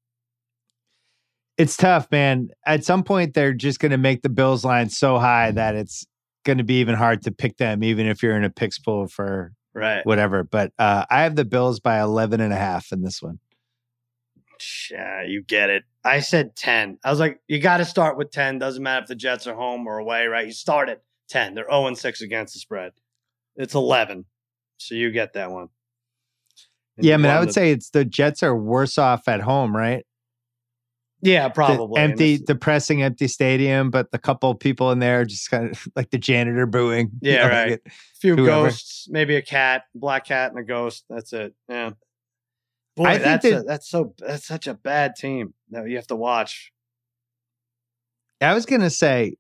It's tough, man. At some point, they're just going to make the Bills line so high that it's going to be even hard to pick them, even if you're in a picks pool for right. whatever. But uh, I have the Bills by eleven and a half in this one. Yeah, you get it. I said ten. I was like, you got to start with ten. Doesn't matter if the Jets are home or away, right? You start at ten. They're oh and six against the spread. It's eleven. So you get that one. And yeah, I mean, I would the, say it's the Jets are worse off at home, right? Yeah, probably. The empty, depressing, empty stadium, but the couple of people in there just kind of like the janitor booing. Yeah, you know, right. Like a few whoever. ghosts, maybe a cat, black cat and a ghost. That's it. Yeah. Boy, I that's think that, a, that's so that's such a bad team that you have to watch. I was gonna say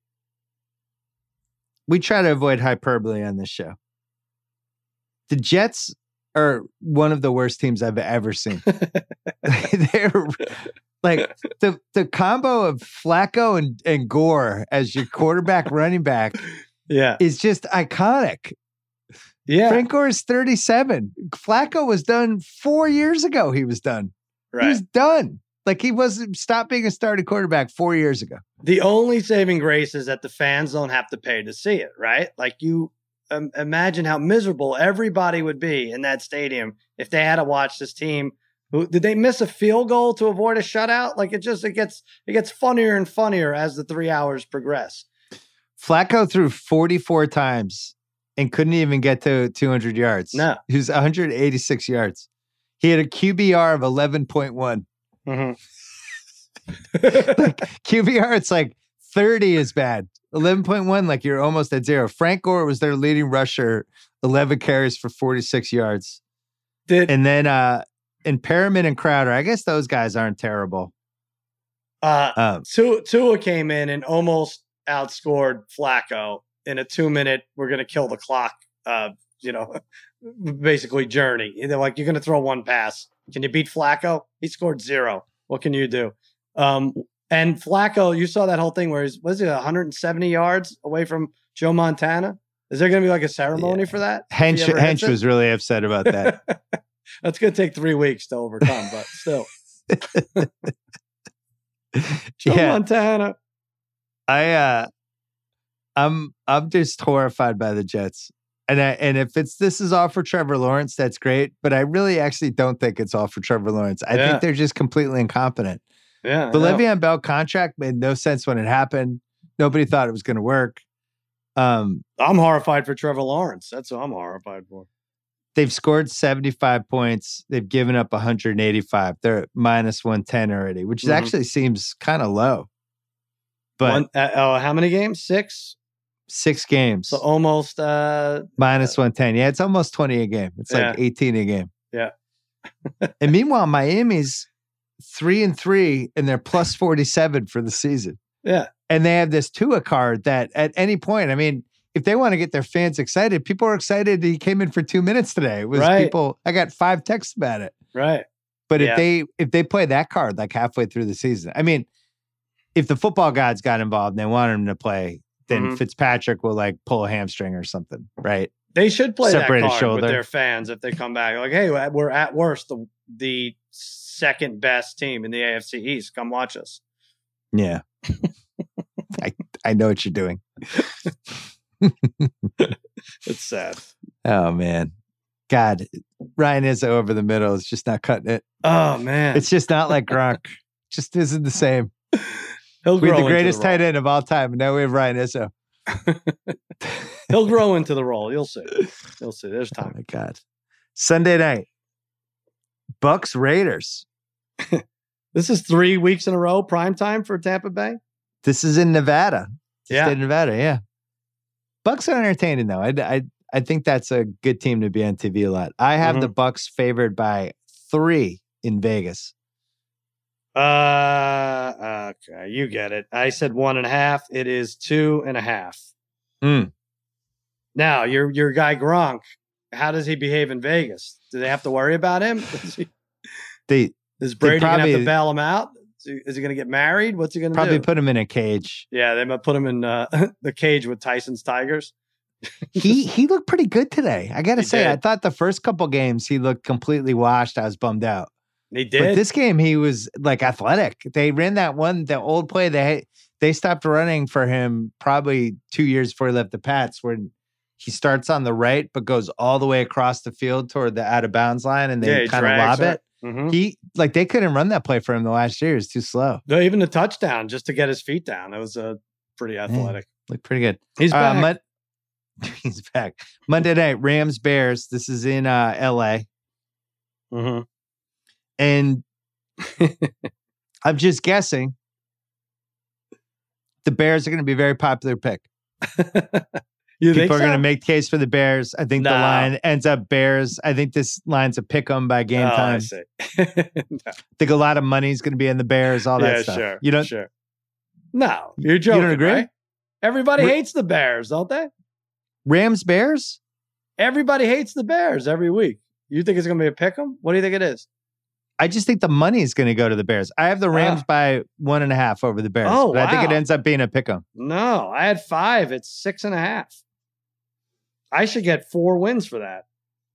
we try to avoid hyperbole on this show. The Jets are one of the worst teams I've ever seen. They're like the the combo of Flacco and, and Gore as your quarterback running back yeah. is just iconic. Yeah. Frank Gore is thirty-seven. Flacco was done four years ago. He was done. Right. He was done. Like he wasn't stopped being a starting quarterback four years ago. The only saving grace is that the fans don't have to pay to see it, right? Like you um, imagine how miserable everybody would be in that stadium if they had to watch this team. Who, did they miss a field goal to avoid a shutout? Like it just, it gets, it gets funnier and funnier as the three hours progress. Flacco threw forty-four times and couldn't even get to two hundred yards. No. He was one hundred eighty-six yards. He had a Q B R of eleven point one. Mm-hmm. Like Q B R, it's like thirty is bad. eleven point one, like you're almost at zero. Frank Gore was their leading rusher, eleven carries for forty-six yards. Did and then uh, in Perriman and Crowder, I guess those guys aren't terrible. Uh, um, Tua, Tua came in and almost outscored Flacco in a two minute, we're going to kill the clock, uh, you know, basically journey. They're like, you're going to throw one pass. Can you beat Flacco? He scored zero. What can you do? Um, and Flacco, you saw that whole thing where he's, was it one hundred seventy yards away from Joe Montana? Is there going to be like a ceremony yeah. for that? Hench, Hench was really upset about that. That's going to take three weeks to overcome, but still. Joe yeah. Montana. I, uh, I'm I'm just horrified by the Jets. And I, and if it's this is all for Trevor Lawrence, that's great. But I really actually don't think it's all for Trevor Lawrence. I yeah. think they're just completely incompetent. Yeah. The Le'Veon Bell contract made no sense when it happened. Nobody thought it was going to work. Um, I'm horrified for Trevor Lawrence. That's what I'm horrified for. They've scored seventy-five points. They've given up one hundred eighty-five. They're at minus one ten already, which mm-hmm. actually seems kind of low. But One, uh, oh, how many games? Six? Six games. So almost uh, minus one ten. Yeah, it's almost twenty a game. It's yeah. like eighteen a game. Yeah. And meanwhile, Miami's three and three, and they're plus forty-seven for the season. Yeah. And they have this Tua card that at any point, I mean, if they want to get their fans excited, people are excited he came in for two minutes today. It was right. people, I got five texts about it. Right. But yeah. if they if they play that card like halfway through the season, I mean, if the football gods got involved and they wanted him to play, then mm-hmm. Fitzpatrick will like pull a hamstring or something, right? They should play Separate that card shoulder. with their fans if they come back. Like, hey, we're at worst the the second best team in the A F C East. Come watch us. Yeah. I I know what you're doing. It's sad. Oh man. God, Ryan Izzo over the middle is just not cutting it. Oh man. It's just not like Gronk. Just isn't the same. He'll we grow have the greatest the tight end of all time, and now we have Ryan Izzo. He'll grow into the role. You'll see. You'll see. There's time. Oh my God. Sunday night. Bucks Raiders. This is three weeks in a row, prime time for Tampa Bay. This is in Nevada. Yeah. State of Nevada, yeah. Bucks are entertaining, though. I, I, I think that's a good team to be on T V a lot. I have mm-hmm. the Bucks favored by three in Vegas. Uh, okay, you get it. I said one and a half. It is two and a half. Mm. Now, your your guy Gronk, how does he behave in Vegas? Do they have to worry about him? Is, he, they, is Brady probably, going to have to bail him out? Is he, is he going to get married? What's he going to do? Probably put him in a cage. Yeah, they might put him in uh, the cage with Tyson's Tigers. he he looked pretty good today. I got to say, did. I thought the first couple games he looked completely washed. I was bummed out. He did. But this game, he was like athletic. They ran that one, the old play. They they stopped running for him probably two years before he left the Pats, where he starts on the right but goes all the way across the field toward the out of bounds line, and they yeah, kind of lob it. Mm-hmm. He like they couldn't run that play for him the last year. It's too slow. No, even the touchdown just to get his feet down. That was uh, pretty athletic. Yeah, looked pretty good. He's uh, back. Mon- he's back. Monday night, Rams Bears. This is in uh, L A. Mm-hmm. And I'm just guessing the Bears are going to be a very popular pick. You People think are so? going to make the case for the Bears. I think no. the line ends up Bears. I think this line's a pick 'em by game oh, time. I see. no. I think a lot of money is going to be in the Bears, all that yeah, stuff. Sure, you don't, sure. No, you're joking. You don't agree? Right? Everybody Ra- hates the Bears, don't they? Rams Bears? Everybody hates the Bears every week. You think it's going to be a pick 'em? What do you think it is? I just think the money is going to go to the Bears. I have the Rams ah. by one and a half over the Bears. Oh, but wow. I think it ends up being a pick 'em. No, I had five. It's six and a half. I should get four wins for that.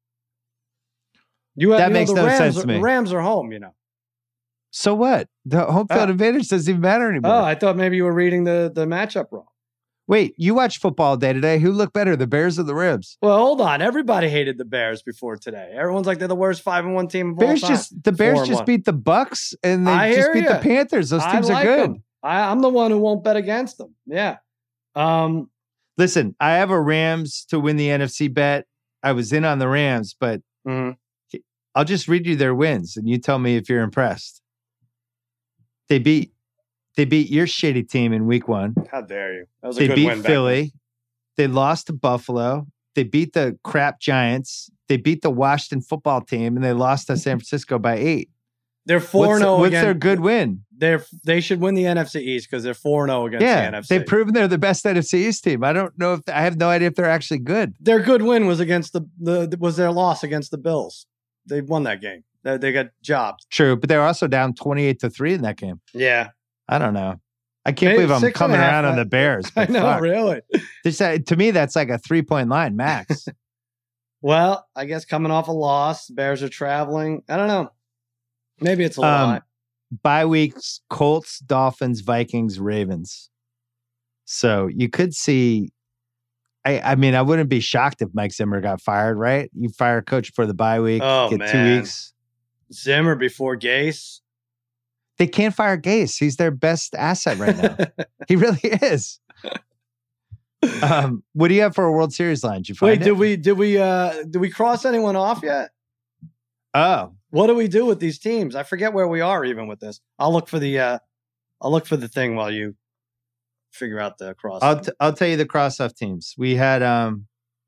You have, that you makes know, the no Rams sense are, to me. The Rams are home, you know. So what? The home field uh, advantage doesn't even matter anymore. Oh, I thought maybe you were reading the, the matchup wrong. Wait, you watch football day to day. Who looked better, the Bears or the Rams? Well, hold on. Everybody hated the Bears before today. Everyone's like they're the worst five and one team of Bears all time. just the Bears just one. beat the Bucks and they I just beat ya. the Panthers. Those teams I like are good. Them. I, I'm the one who won't bet against them. Yeah. Um. Listen, I have a Rams to win the N F C bet. I was in on the Rams, but mm-hmm. I'll just read you their wins and you tell me if you're impressed. They beat they beat your shitty team in week one. How dare you? That was a they good beat win Philly. back. They lost to Buffalo. They beat the crap Giants. They beat the Washington football team, and they lost to San Francisco by eight. They're four and zero. What's against, their good win? They're they should win the N F C East because they're four and zero against yeah, the N F C. They've proven they're the best N F C East team. I don't know if I have no idea if they're actually good. Their good win was against the the was their loss against the Bills. They won that game. They, they got jobbed. True, but they're also down twenty-eight to three in that game. Yeah, I don't know. I can't Maybe believe I'm coming half, around right? on the Bears. I know, fuck. really. This, uh, to me, that's like a three-point line max. Well, I guess coming off a loss, Bears are traveling. I don't know. Maybe it's a um, lot. Bye weeks: Colts, Dolphins, Vikings, Ravens. So you could see. I, I mean, I wouldn't be shocked if Mike Zimmer got fired. Right? You fire a coach for the bye week, oh, get man. two weeks. Zimmer before Gase. They can't fire Gase. He's their best asset right now. He really is. Um, what do you have for a World Series line? Did you find Wait, it? did we did we uh did we cross anyone off yet? Oh, what do we do with these teams? I forget where we are even with this. I'll look for the uh I'll look for the thing while you figure out the cross. I'll t- I'll tell you the cross off teams. We had um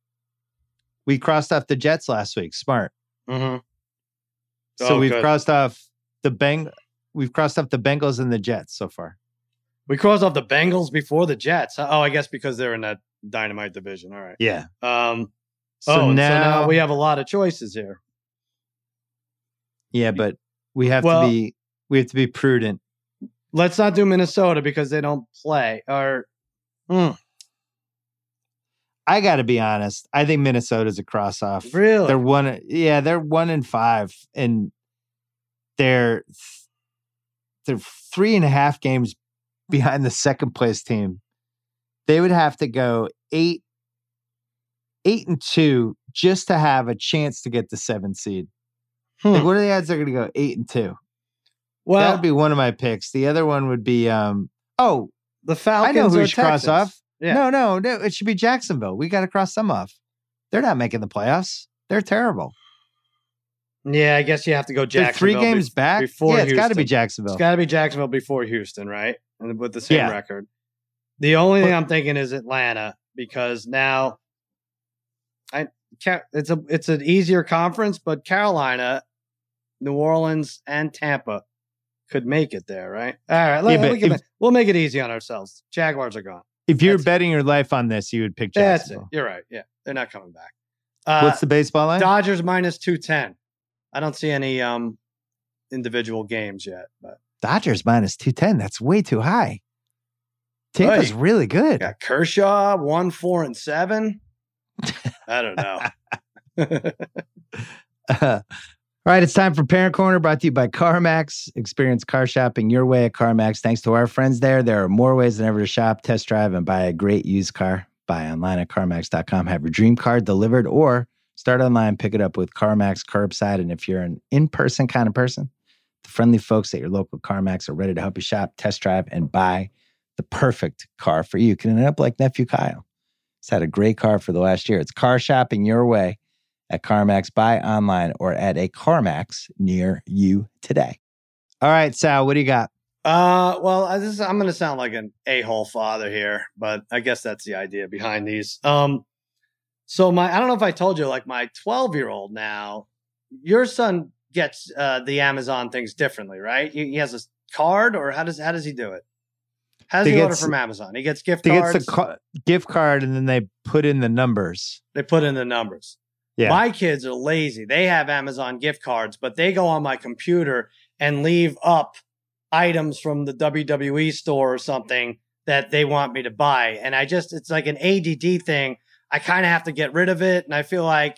we crossed off the Jets last week. Smart. Mm-hmm. So oh, we've good. crossed off the Beng we've crossed off the Bengals and the Jets so far. We crossed off the Bengals before the Jets. Oh, I guess because they're in that dynamite division. All right. Yeah. Um so, oh, now, so now we have a lot of choices here. Yeah, but we have well, to be we have to be prudent. Let's not do Minnesota because they don't play. Or mm. I got to be honest. I think Minnesota's a cross off. Really? They're one. Yeah, they're one and five, and they're they're three and a half games behind the second place team. They would have to go eight eight and two just to have a chance to get the seventh seed. Hmm. Like, what are the odds they're going to go eight and two? Well, that would be one of my picks. The other one would be, um, oh, the Falcons. I know who or we should cross off. Yeah. No, no, no. It should be Jacksonville. We got to cross them off. They're not making the playoffs. They're terrible. Yeah, I guess you have to go Jacksonville. They're three games be- back. Before yeah, it's got to be Houston. Jacksonville. It's got to be Jacksonville before Houston, right? And with the same yeah. record. The only thing I'm thinking is Atlanta because now, I it's a it's an easier conference, but Carolina, New Orleans, and Tampa could make it there, right? All right, let, yeah, we can, if, we'll make it easy on ourselves. Jaguars are gone. If you're That's betting it. your life on this, you would pick Jacksonville. That's it. You're right. Yeah, they're not coming back. Uh, What's the baseball line? Dodgers minus two ten. I don't see any um individual games yet, but Dodgers minus two ten. That's way too high. Tampa's right. really good. Got Kershaw one four and seven. I don't know. uh, All right, it's time for Parent Corner, brought to you by CarMax. Experience car shopping your way at CarMax. Thanks to our friends there, there are more ways than ever to shop, test drive, and buy a great used car. Buy online at CarMax dot com. Have your dream car delivered or start online, pick it up with CarMax curbside. And if you're an in-person kind of person, the friendly folks at your local CarMax are ready to help you shop, test drive, and buy the perfect car for you. You can end up like Nephew Kyle. He's had a great car for the last year. It's car shopping your way at CarMax. Buy online or at a CarMax near you today. All right, Sal, what do you got? Uh, well, I just, I'm going to sound like an a-hole father here, but I guess that's the idea behind these. Um, so my, I don't know if I told you, like my twelve-year-old now, your son gets uh, the Amazon things differently, right? He, he has a card, or how does how does he do it? How does he, he gets, order from Amazon? He gets gift he cards. He gets the ca- gift card, and then they put in the numbers. They put in the numbers. Yeah. My kids are lazy. They have Amazon gift cards, but they go on my computer and leave up items from the W W E store or something that they want me to buy. And I just, it's like an A D D thing. I kind of have to get rid of it. And I feel like,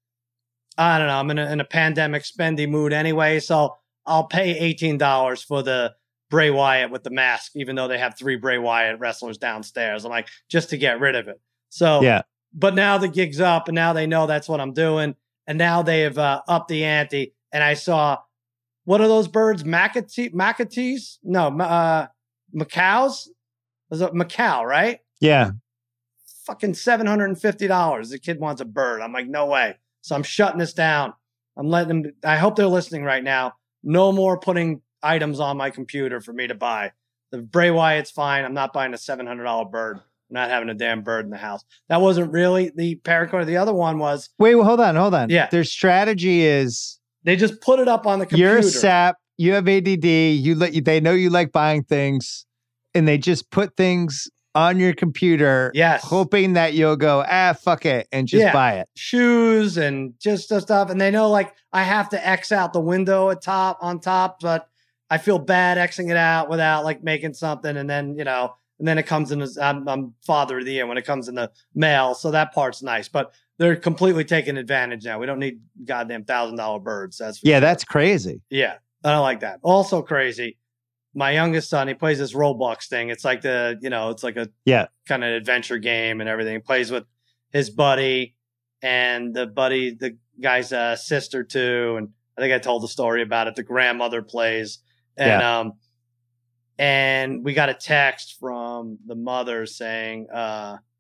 I don't know, I'm in a, in a pandemic spendy mood anyway. So I'll pay eighteen dollars for the Bray Wyatt with the mask, even though they have three Bray Wyatt wrestlers downstairs. I'm like, just to get rid of it. So, yeah. But now the gig's up and now they know that's what I'm doing. And now they have uh, upped the ante. And I saw, what are those birds? Macatee, Macatees? No, uh, Macaws? Was it Macau, right? Yeah. Fucking seven hundred fifty dollars. The kid wants a bird. I'm like, no way. So I'm shutting this down. I'm letting them, I hope they're listening right now. No more putting items on my computer for me to buy. The Bray Wyatt's fine. I'm not buying a seven hundred dollars bird. I'm not having a damn bird in the house. That wasn't really the Parent Corner. The other one was. Wait, well, hold on, hold on. Yeah. Their strategy is. They just put it up on the computer. You're a sap. You have A D D. You let you, they know you like buying things, and they just put things on your computer. Yes. Hoping that you'll go, ah, fuck it, and just yeah. buy it. Shoes and just stuff. And they know, like, I have to X out the window at top on top, but I feel bad Xing it out without like making something. And then, you know, and then it comes in as I'm, I'm father of the year when it comes in the mail. So that part's nice, but they're completely taking advantage now. We don't need goddamn thousand dollar birds. That's yeah, sure. That's crazy. Yeah. I don't like that. Also crazy. My youngest son, he plays this Roblox thing. It's like the, you know, it's like a yeah kind of adventure game and everything. He plays with his buddy and the buddy, the guy's uh, sister too. And I think I told the story about it. The grandmother plays. And, yeah. um, and we got a text from the mother saying, uh,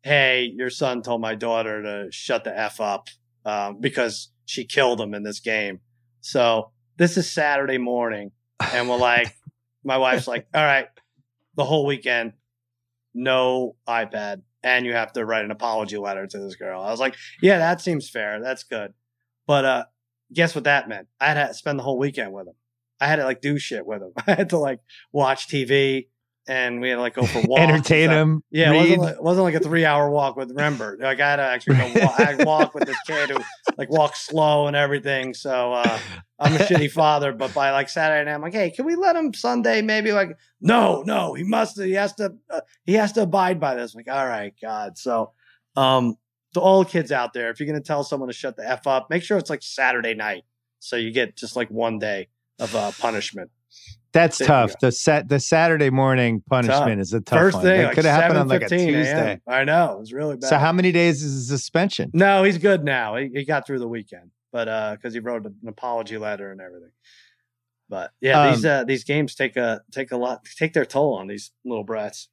hey, your son told my daughter to shut the F up um, because she killed him in this game. So this is Saturday morning. And we're like, my wife's like, all right, the whole weekend, no iPad. And you have to write an apology letter to this girl. I was like, yeah, that seems fair. That's good. But uh, guess what that meant? I had to spend the whole weekend with him. I had to like do shit with him. I had to like watch T V. And we had to like go for walks. Entertain him. Yeah, read. it wasn't, like, it wasn't like a three hour walk with Rember. Like I had to actually go walk, walk with this kid who like walks slow and everything. So uh, I'm a shitty father. But by like Saturday night, I'm like, hey, can we let him Sunday? Maybe like, no, no, he must. He has to. Uh, he has to abide by this. I'm like, all right, God. So, um, to all kids out there, if you're gonna tell someone to shut the F up, make sure it's like Saturday night, so you get just like one day of uh, punishment. That's there tough. The set the Saturday morning punishment tough. is a tough First one. Thing, it like could have happened on like a Tuesday. A M. I know. It was really bad. So how many days is the suspension? No, he's good now. He, he got through the weekend, but uh, because he wrote an apology letter and everything. But yeah, um, these uh, these games take a take a lot take their toll on these little brats.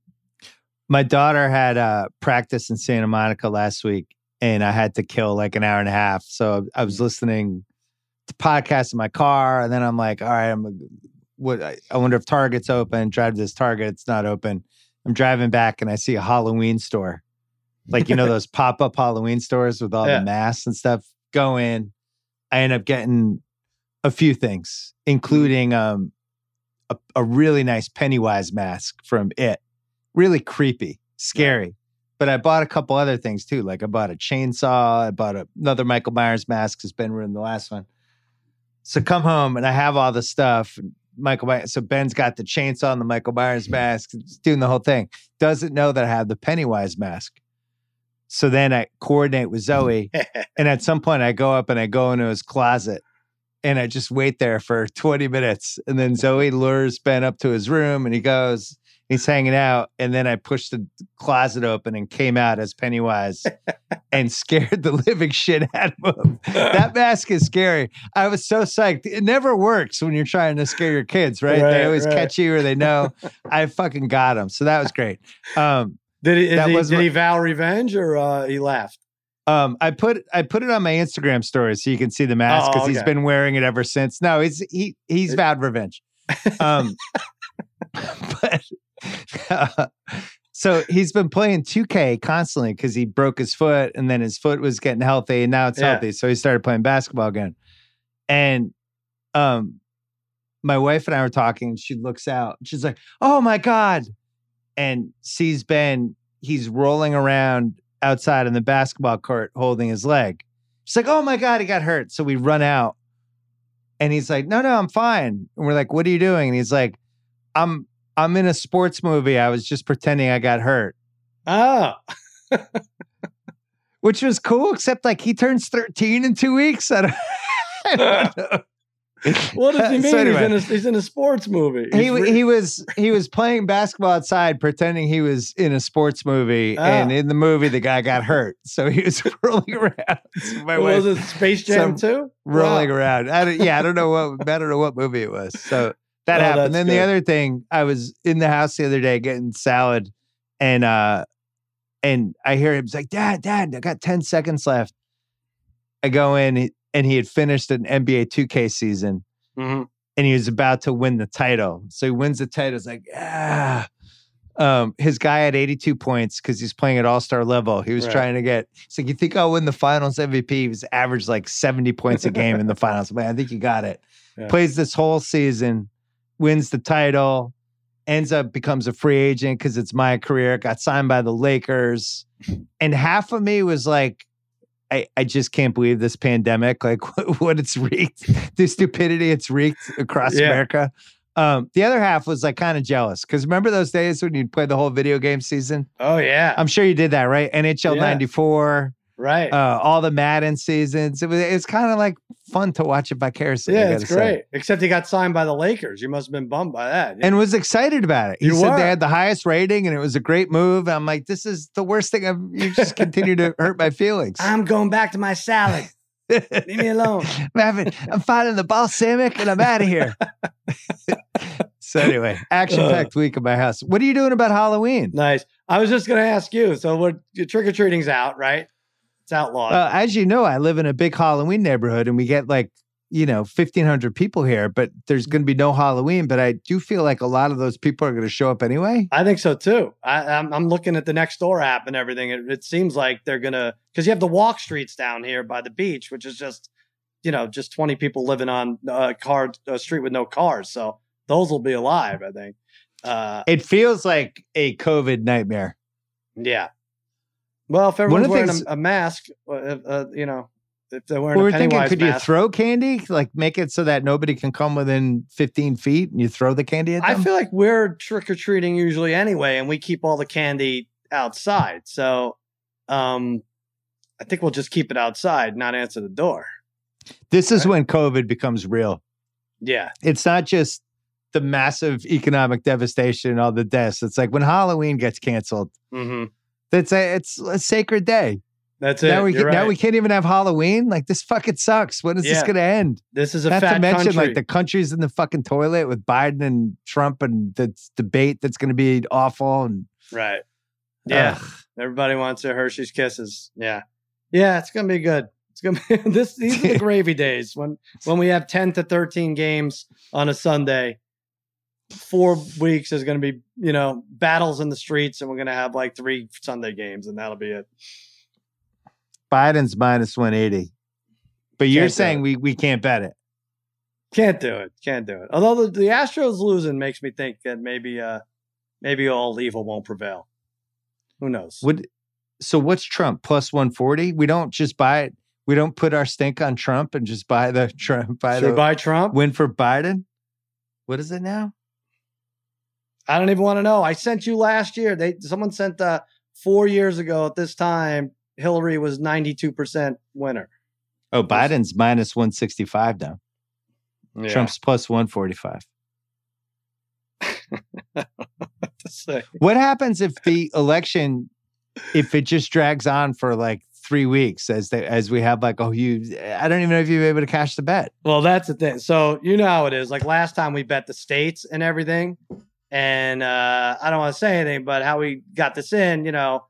My daughter had uh, practice in Santa Monica last week, and I had to kill like an hour and a half. So I was listening to podcasts in my car, and then I'm like, all right, I'm. What I, I wonder if Target's open. Drive to this Target, it's not open. I'm driving back and I see a Halloween store, like you know those pop up Halloween stores with all yeah. the masks and stuff. Go in, I end up getting a few things, including um a, a really nice Pennywise mask from It, really creepy, scary. Yeah. But I bought a couple other things too, like I bought a chainsaw, I bought a, another Michael Myers mask because Ben ruined the last one. So come home and I have all the stuff. Michael Myers. So Ben's got the chainsaw and the Michael Myers mask, doing the whole thing. Doesn't know that I have the Pennywise mask. So then I coordinate with Zoe, and at some point I go up and I go into his closet, and I just wait there for twenty minutes, and then Zoe lures Ben up to his room, and he goes. He's hanging out, and then I pushed the closet open and came out as Pennywise and scared the living shit out of him. That mask is scary. I was so psyched. It never works when you're trying to scare your kids, right? right they always right. catch you or they know. I fucking got him. So that was great. Um, did he, that he, was did my, he vow revenge or uh, he laughed? Um, I put I put it on my Instagram story so you can see the mask because oh, okay. he's been wearing it ever since. No, he's he he's vowed revenge. Um, but uh, so he's been playing two K constantly because he broke his foot and then his foot was getting healthy and now it's yeah. healthy. So he started playing basketball again. And um, my wife and I were talking and she looks out. She's like, oh my God. And sees Ben, he's rolling around outside in the basketball court holding his leg. She's like, oh my God, he got hurt. So we run out and he's like, no, no, I'm fine. And we're like, what are you doing? And he's like, I'm I'm in a sports movie. I was just pretending I got hurt. Oh. Which was cool, except like he turns thirteen in two weeks. I don't, I don't know. What does he mean? So anyway, he's, in a, he's in a sports movie. He's he re- he was he was playing basketball outside, pretending he was in a sports movie, oh. and in the movie the guy got hurt, so he was rolling around. So my was wife, it Space Jam too? Rolling wow. around. I don't, yeah, I don't know what I don't know what movie it was. So that oh, happened. Then good. The other thing, I was in the house the other day getting salad, and uh, and I hear him. He's like, "Dad, Dad, I got ten seconds left." I go in. And he had finished an N B A two K season, mm-hmm. and he was about to win the title. So he wins the title. It's like, ah. Um, his guy had eighty-two points because he's playing at all-star level. He was right. trying to get, it's like, you think I'll win the finals M V P? He was averaged like seventy points a game in the finals. Man, I think you got it. Yeah. Plays this whole season, wins the title, ends up becomes a free agent because it's my career. Got signed by the Lakers. And half of me was like, I, I just can't believe this pandemic, like what, what it's wreaked, the stupidity it's wreaked across yeah. America. Um, the other half was like kind of jealous because remember those days when you'd play the whole video game season? Oh, yeah. I'm sure you did that, right? N H L yeah. ninety-four. Right. Uh, all the Madden seasons. It was it's kind of like fun to watch it vicariously. Yeah, it's great. Say. Except he got signed by the Lakers. You must have been bummed by that. And was excited about it. He you said were. They had the highest rating and it was a great move. I'm like, this is the worst thing. I've, you just continue to hurt my feelings. I'm going back to my salad. Leave me alone. I'm, having, I'm finding the balsamic and I'm out of here. So anyway, action-packed week at my house. What are you doing about Halloween? Nice. I was just going to ask you. So what trick-or-treating's out, right? It's outlawed. Uh, as you know, I live in a big Halloween neighborhood and we get like, you know, fifteen hundred people here, but there's going to be no Halloween. But I do feel like a lot of those people are going to show up anyway. I think so too. I, I'm, I'm looking at the Nextdoor app and everything. It, it seems like they're going to, because you have the walk streets down here by the beach, which is just, you know, just twenty people living on a car, a street with no cars. So those will be alive, I think. Uh, it feels like a COVID nightmare. Yeah. Well, if everyone's wearing things, a, a mask, uh, uh, you know, if they're wearing we a were thinking, could mask, you throw candy? Like make it so that nobody can come within fifteen feet and you throw the candy at them? I feel like we're trick-or-treating usually anyway, and we keep all the candy outside. So um, I think we'll just keep it outside, not answer the door. This is right? when COVID becomes real. Yeah. It's not just the massive economic devastation, all the deaths. It's like when Halloween gets canceled, mm-hmm. it's, a, it's a sacred day. That's it. Now we, You're now right. we can't even have Halloween. Like this fucking sucks. When is yeah. this going to end? This is a Not fat to mention country. like the country's in the fucking toilet with Biden and Trump and the debate that's going to be awful. And right. Yeah. Ugh. Everybody wants their Hershey's Kisses. Yeah. Yeah. It's going to be good. It's going to be this. These are the gravy days when, when we have ten to thirteen games on a Sunday. Four weeks is going to be, you know, battles in the streets, and we're going to have like three Sunday games, and that'll be it. Biden's minus one eighty. But you're saying we, we can't bet it. Can't do it. Can't do it. Although the, the Astros losing makes me think that maybe uh maybe all evil won't prevail. Who knows? Would so what's Trump? Plus one forty? We don't just buy it. We don't put our stink on Trump and just buy the Trump buy Should the buy Trump? Win for Biden? What is it now? I don't even want to know. I sent you last year. They someone sent uh four years ago at this time. Hillary was ninety-two percent winner. Oh, Biden's minus one sixty-five now. Yeah. Trump's plus one forty-five. What happens if the election, if it just drags on for like three weeks as they, as we have like, oh, you, I don't even know if you'll be able to cash the bet. Well, that's the thing. So you know how it is. Like last time we bet the states and everything. And uh, I don't want to say anything, but how we got this in, you know,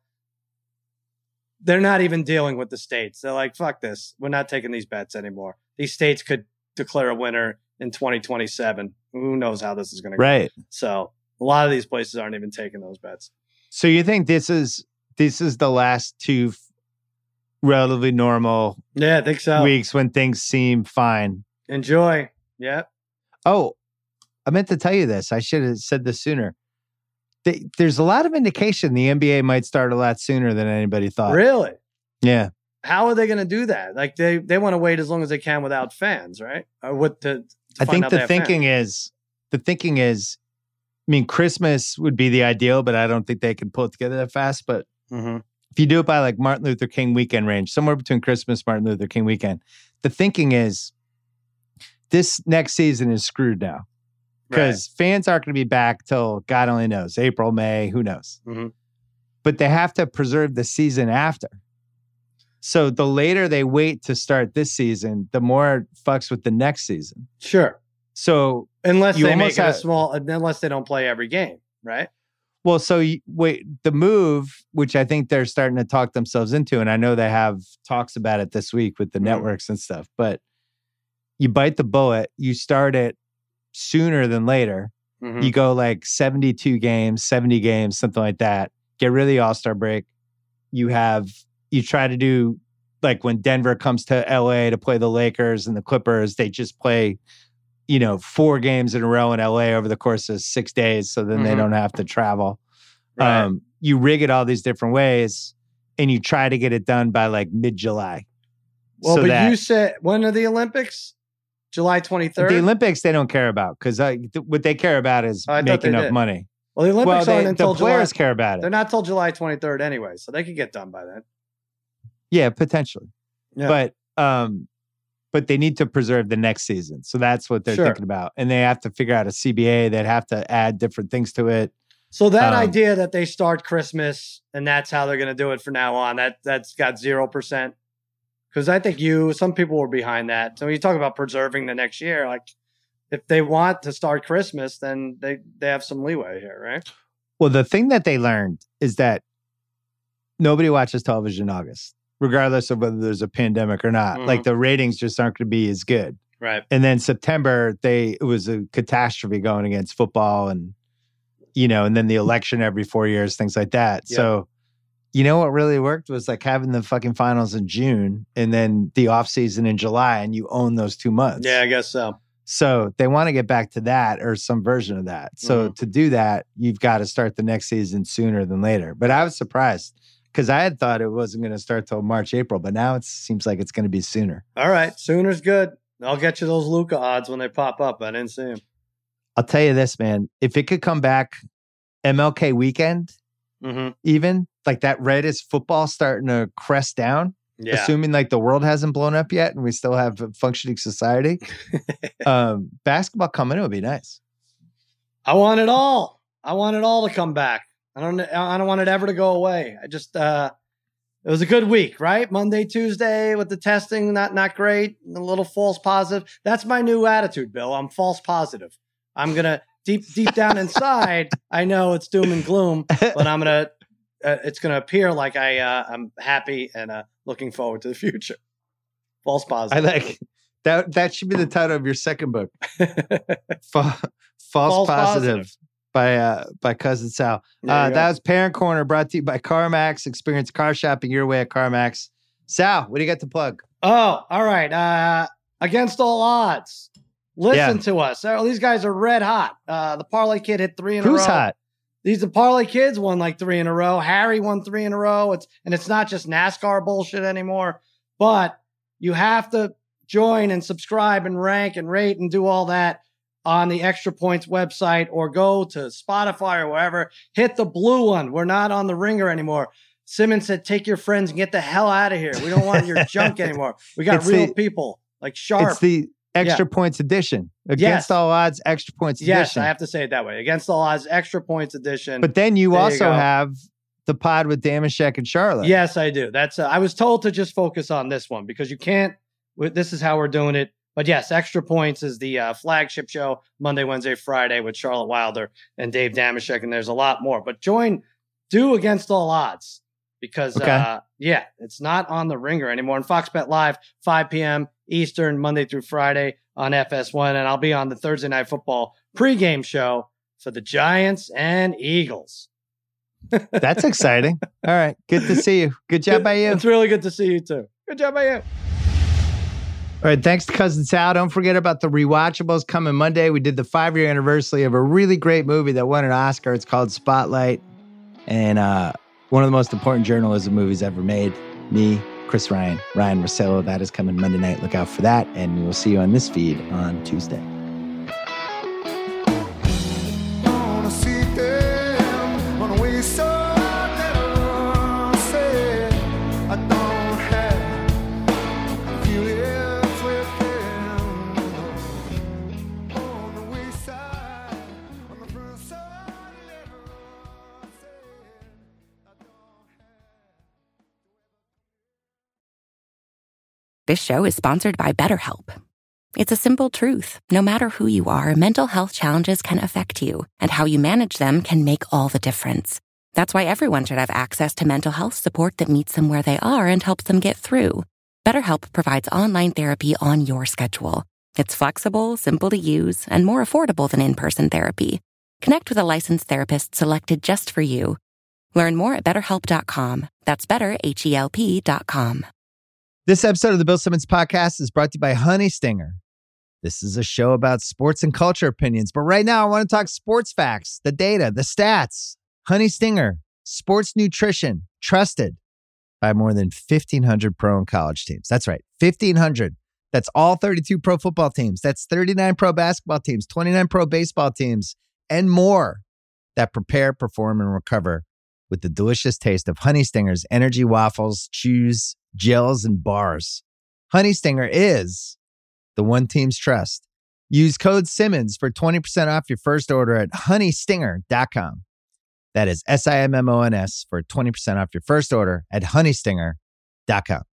they're not even dealing with the states. They're like, fuck this. We're not taking these bets anymore. These states could declare a winner in twenty twenty-seven. Who knows how this is going to go. Right. So a lot of these places aren't even taking those bets. So you think this is this is the last two f- relatively normal yeah, I think so. weeks when things seem fine? Enjoy. Yeah. Oh, I meant to tell you this. I should have said this sooner. They, there's a lot of indication the N B A might start a lot sooner than anybody thought. Really? Yeah. How are they going to do that? Like they, they want to wait as long as they can without fans, right? Or what to, to I think the thinking fans. is the thinking is, I mean, Christmas would be the ideal, but I don't think they can pull it together that fast. But mm-hmm. if you do it by like Martin Luther King weekend range, somewhere between Christmas, Martin Luther King weekend, the thinking is this next season is screwed now. Because right. fans aren't going to be back till God only knows, April, May, who knows. Mm-hmm. But they have to preserve the season after. So the later they wait to start this season, the more it fucks with the next season. Sure. So unless you they make it have, a small, unless they don't play every game, right? Well, so you, wait, the move, which I think they're starting to talk themselves into, and I know they have talks about it this week with the mm-hmm. networks and stuff, but you bite the bullet, you start it sooner than later. Mm-hmm. You go like seventy-two games, seventy games, something like that. Get rid of the All-Star break. You have, you try to do like when Denver comes to L A to play the Lakers and the Clippers, they just play, you know, four games in a row in L A over the course of six days. So then mm-hmm. they don't have to travel. Right. Um, you rig it all these different ways and you try to get it done by like mid-July. Well, so but that, you said, when are the Olympics? July twenty-third? The Olympics, they don't care about because th- what they care about is oh, making enough money. Well, the Olympics well, aren't they, until the players July. care about it. They're not till July twenty-third anyway, so they could get done by then. Yeah, potentially. Yeah. But um, but they need to preserve the next season. So that's what they're sure. thinking about. And they have to figure out a C B A. They'd have to add different things to it. So that um, idea that they start Christmas and that's how they're going to do it from now on, that, that's got zero percent. Because I think you, some people were behind that. So when you talk about preserving the next year, like if they want to start Christmas, then they, they have some leeway here, right? Well, the thing that they learned is that nobody watches television in August, regardless of whether there's a pandemic or not. Mm-hmm. Like the ratings just aren't going to be as good. Right. And then September, they it was a catastrophe going against football and, you know, and then the election every four years, things like that. Yep. So, you know, what really worked was like having the fucking finals in June and then the off season in July, and you own those two months. Yeah, I guess so. So they want to get back to that or some version of that. So mm-hmm. to do that, you've got to start the next season sooner than later. But I was surprised because I had thought it wasn't going to start till March, April, but now it seems like it's going to be sooner. All right. Sooner's good. I'll get you those Luka odds when they pop up. I didn't see them. I'll tell you this, man. If it could come back M L K weekend, mm-hmm. even like that red is football starting to crest down, yeah. assuming like the world hasn't blown up yet and we still have a functioning society, um, basketball coming in would be nice. I want it all. I want it all to come back. I don't, I don't want it ever to go away. I just, uh, it was a good week, right? Monday, Tuesday with the testing, not, not great. A little false positive. That's my new attitude, Bill. I'm false positive. I'm going to deep, deep down inside. I know it's doom and gloom, but I'm going to, uh, it's going to appear like I, uh, I'm happy and, uh, looking forward to the future. False positive. I like that. That should be the title of your second book. Fa- false, false positive. positive. By uh by Cousin Sal. Uh, that was Parent Corner, brought to you by CarMax. Experience car shopping your way at CarMax. Sal, what do you got to plug? Oh, all right. Uh, against all odds. Listen yeah. to us. Oh, these guys are red hot. Uh, the Parlay Kid hit three in Who's a row. Who's hot? These the Parlay Kids won like three in a row. Harry won three in a row. It's and it's not just NASCAR bullshit anymore. But you have to join and subscribe and rank and rate and do all that on the Extra Points website, or go to Spotify or wherever. Hit the blue one. We're not on the Ringer anymore. Simmons said, take your friends and get the hell out of here. We don't want your junk anymore. We got it's real the, people like Sharp. It's the Extra yeah. Points edition. Against yes. All odds, Extra Points edition. Yes, I have to say it that way. Against all odds, Extra Points edition. But then you there also you have the pod with Damashek and Charlotte. Yes, I do. That's uh, I was told to just focus on this one because you can't. This is how we're doing it. But yes, Extra Points is the uh, flagship show Monday, Wednesday, Friday with Charlotte Wilder and Dave Damashek, and there's a lot more. But join, do Against All Odds because, okay. uh, yeah, it's not on the Ringer anymore. And Fox Bet Live, five p.m. Eastern, Monday through Friday on F S one. And I'll be on the Thursday Night Football pregame show for the Giants and Eagles. That's exciting. All right. Good to see you. Good job by you. It's really good to see you, too. Good job by you. All right, thanks to Cousin Sal. Don't forget about the rewatchables coming Monday. We did the five-year anniversary of a really great movie that won an Oscar. It's called Spotlight, and uh, one of the most important journalism movies ever made. Me, Chris Ryan, Ryan Rossello. That is coming Monday night. Look out for that, and we'll see you on this feed on Tuesday. This show is sponsored by BetterHelp. It's a simple truth. No matter who you are, mental health challenges can affect you, and how you manage them can make all the difference. That's why everyone should have access to mental health support that meets them where they are and helps them get through. BetterHelp provides online therapy on your schedule. It's flexible, simple to use, and more affordable than in-person therapy. Connect with a licensed therapist selected just for you. Learn more at better help dot com. That's better, H E L P dot com. This episode of the Bill Simmons Podcast is brought to you by Honey Stinger. This is a show about sports and culture opinions, but right now I want to talk sports facts, the data, the stats. Honey Stinger, sports nutrition, trusted by more than fifteen hundred pro and college teams. That's right, fifteen hundred. That's all thirty-two pro football teams. That's thirty-nine pro basketball teams, twenty-nine pro baseball teams, and more that prepare, perform, and recover with the delicious taste of Honey Stinger's energy waffles, chews, gels, and bars. Honey Stinger is the one team's trust. Use code Simmons for twenty percent off your first order at honey stinger dot com. That is S I M M O N S for twenty percent off your first order at honey stinger dot com.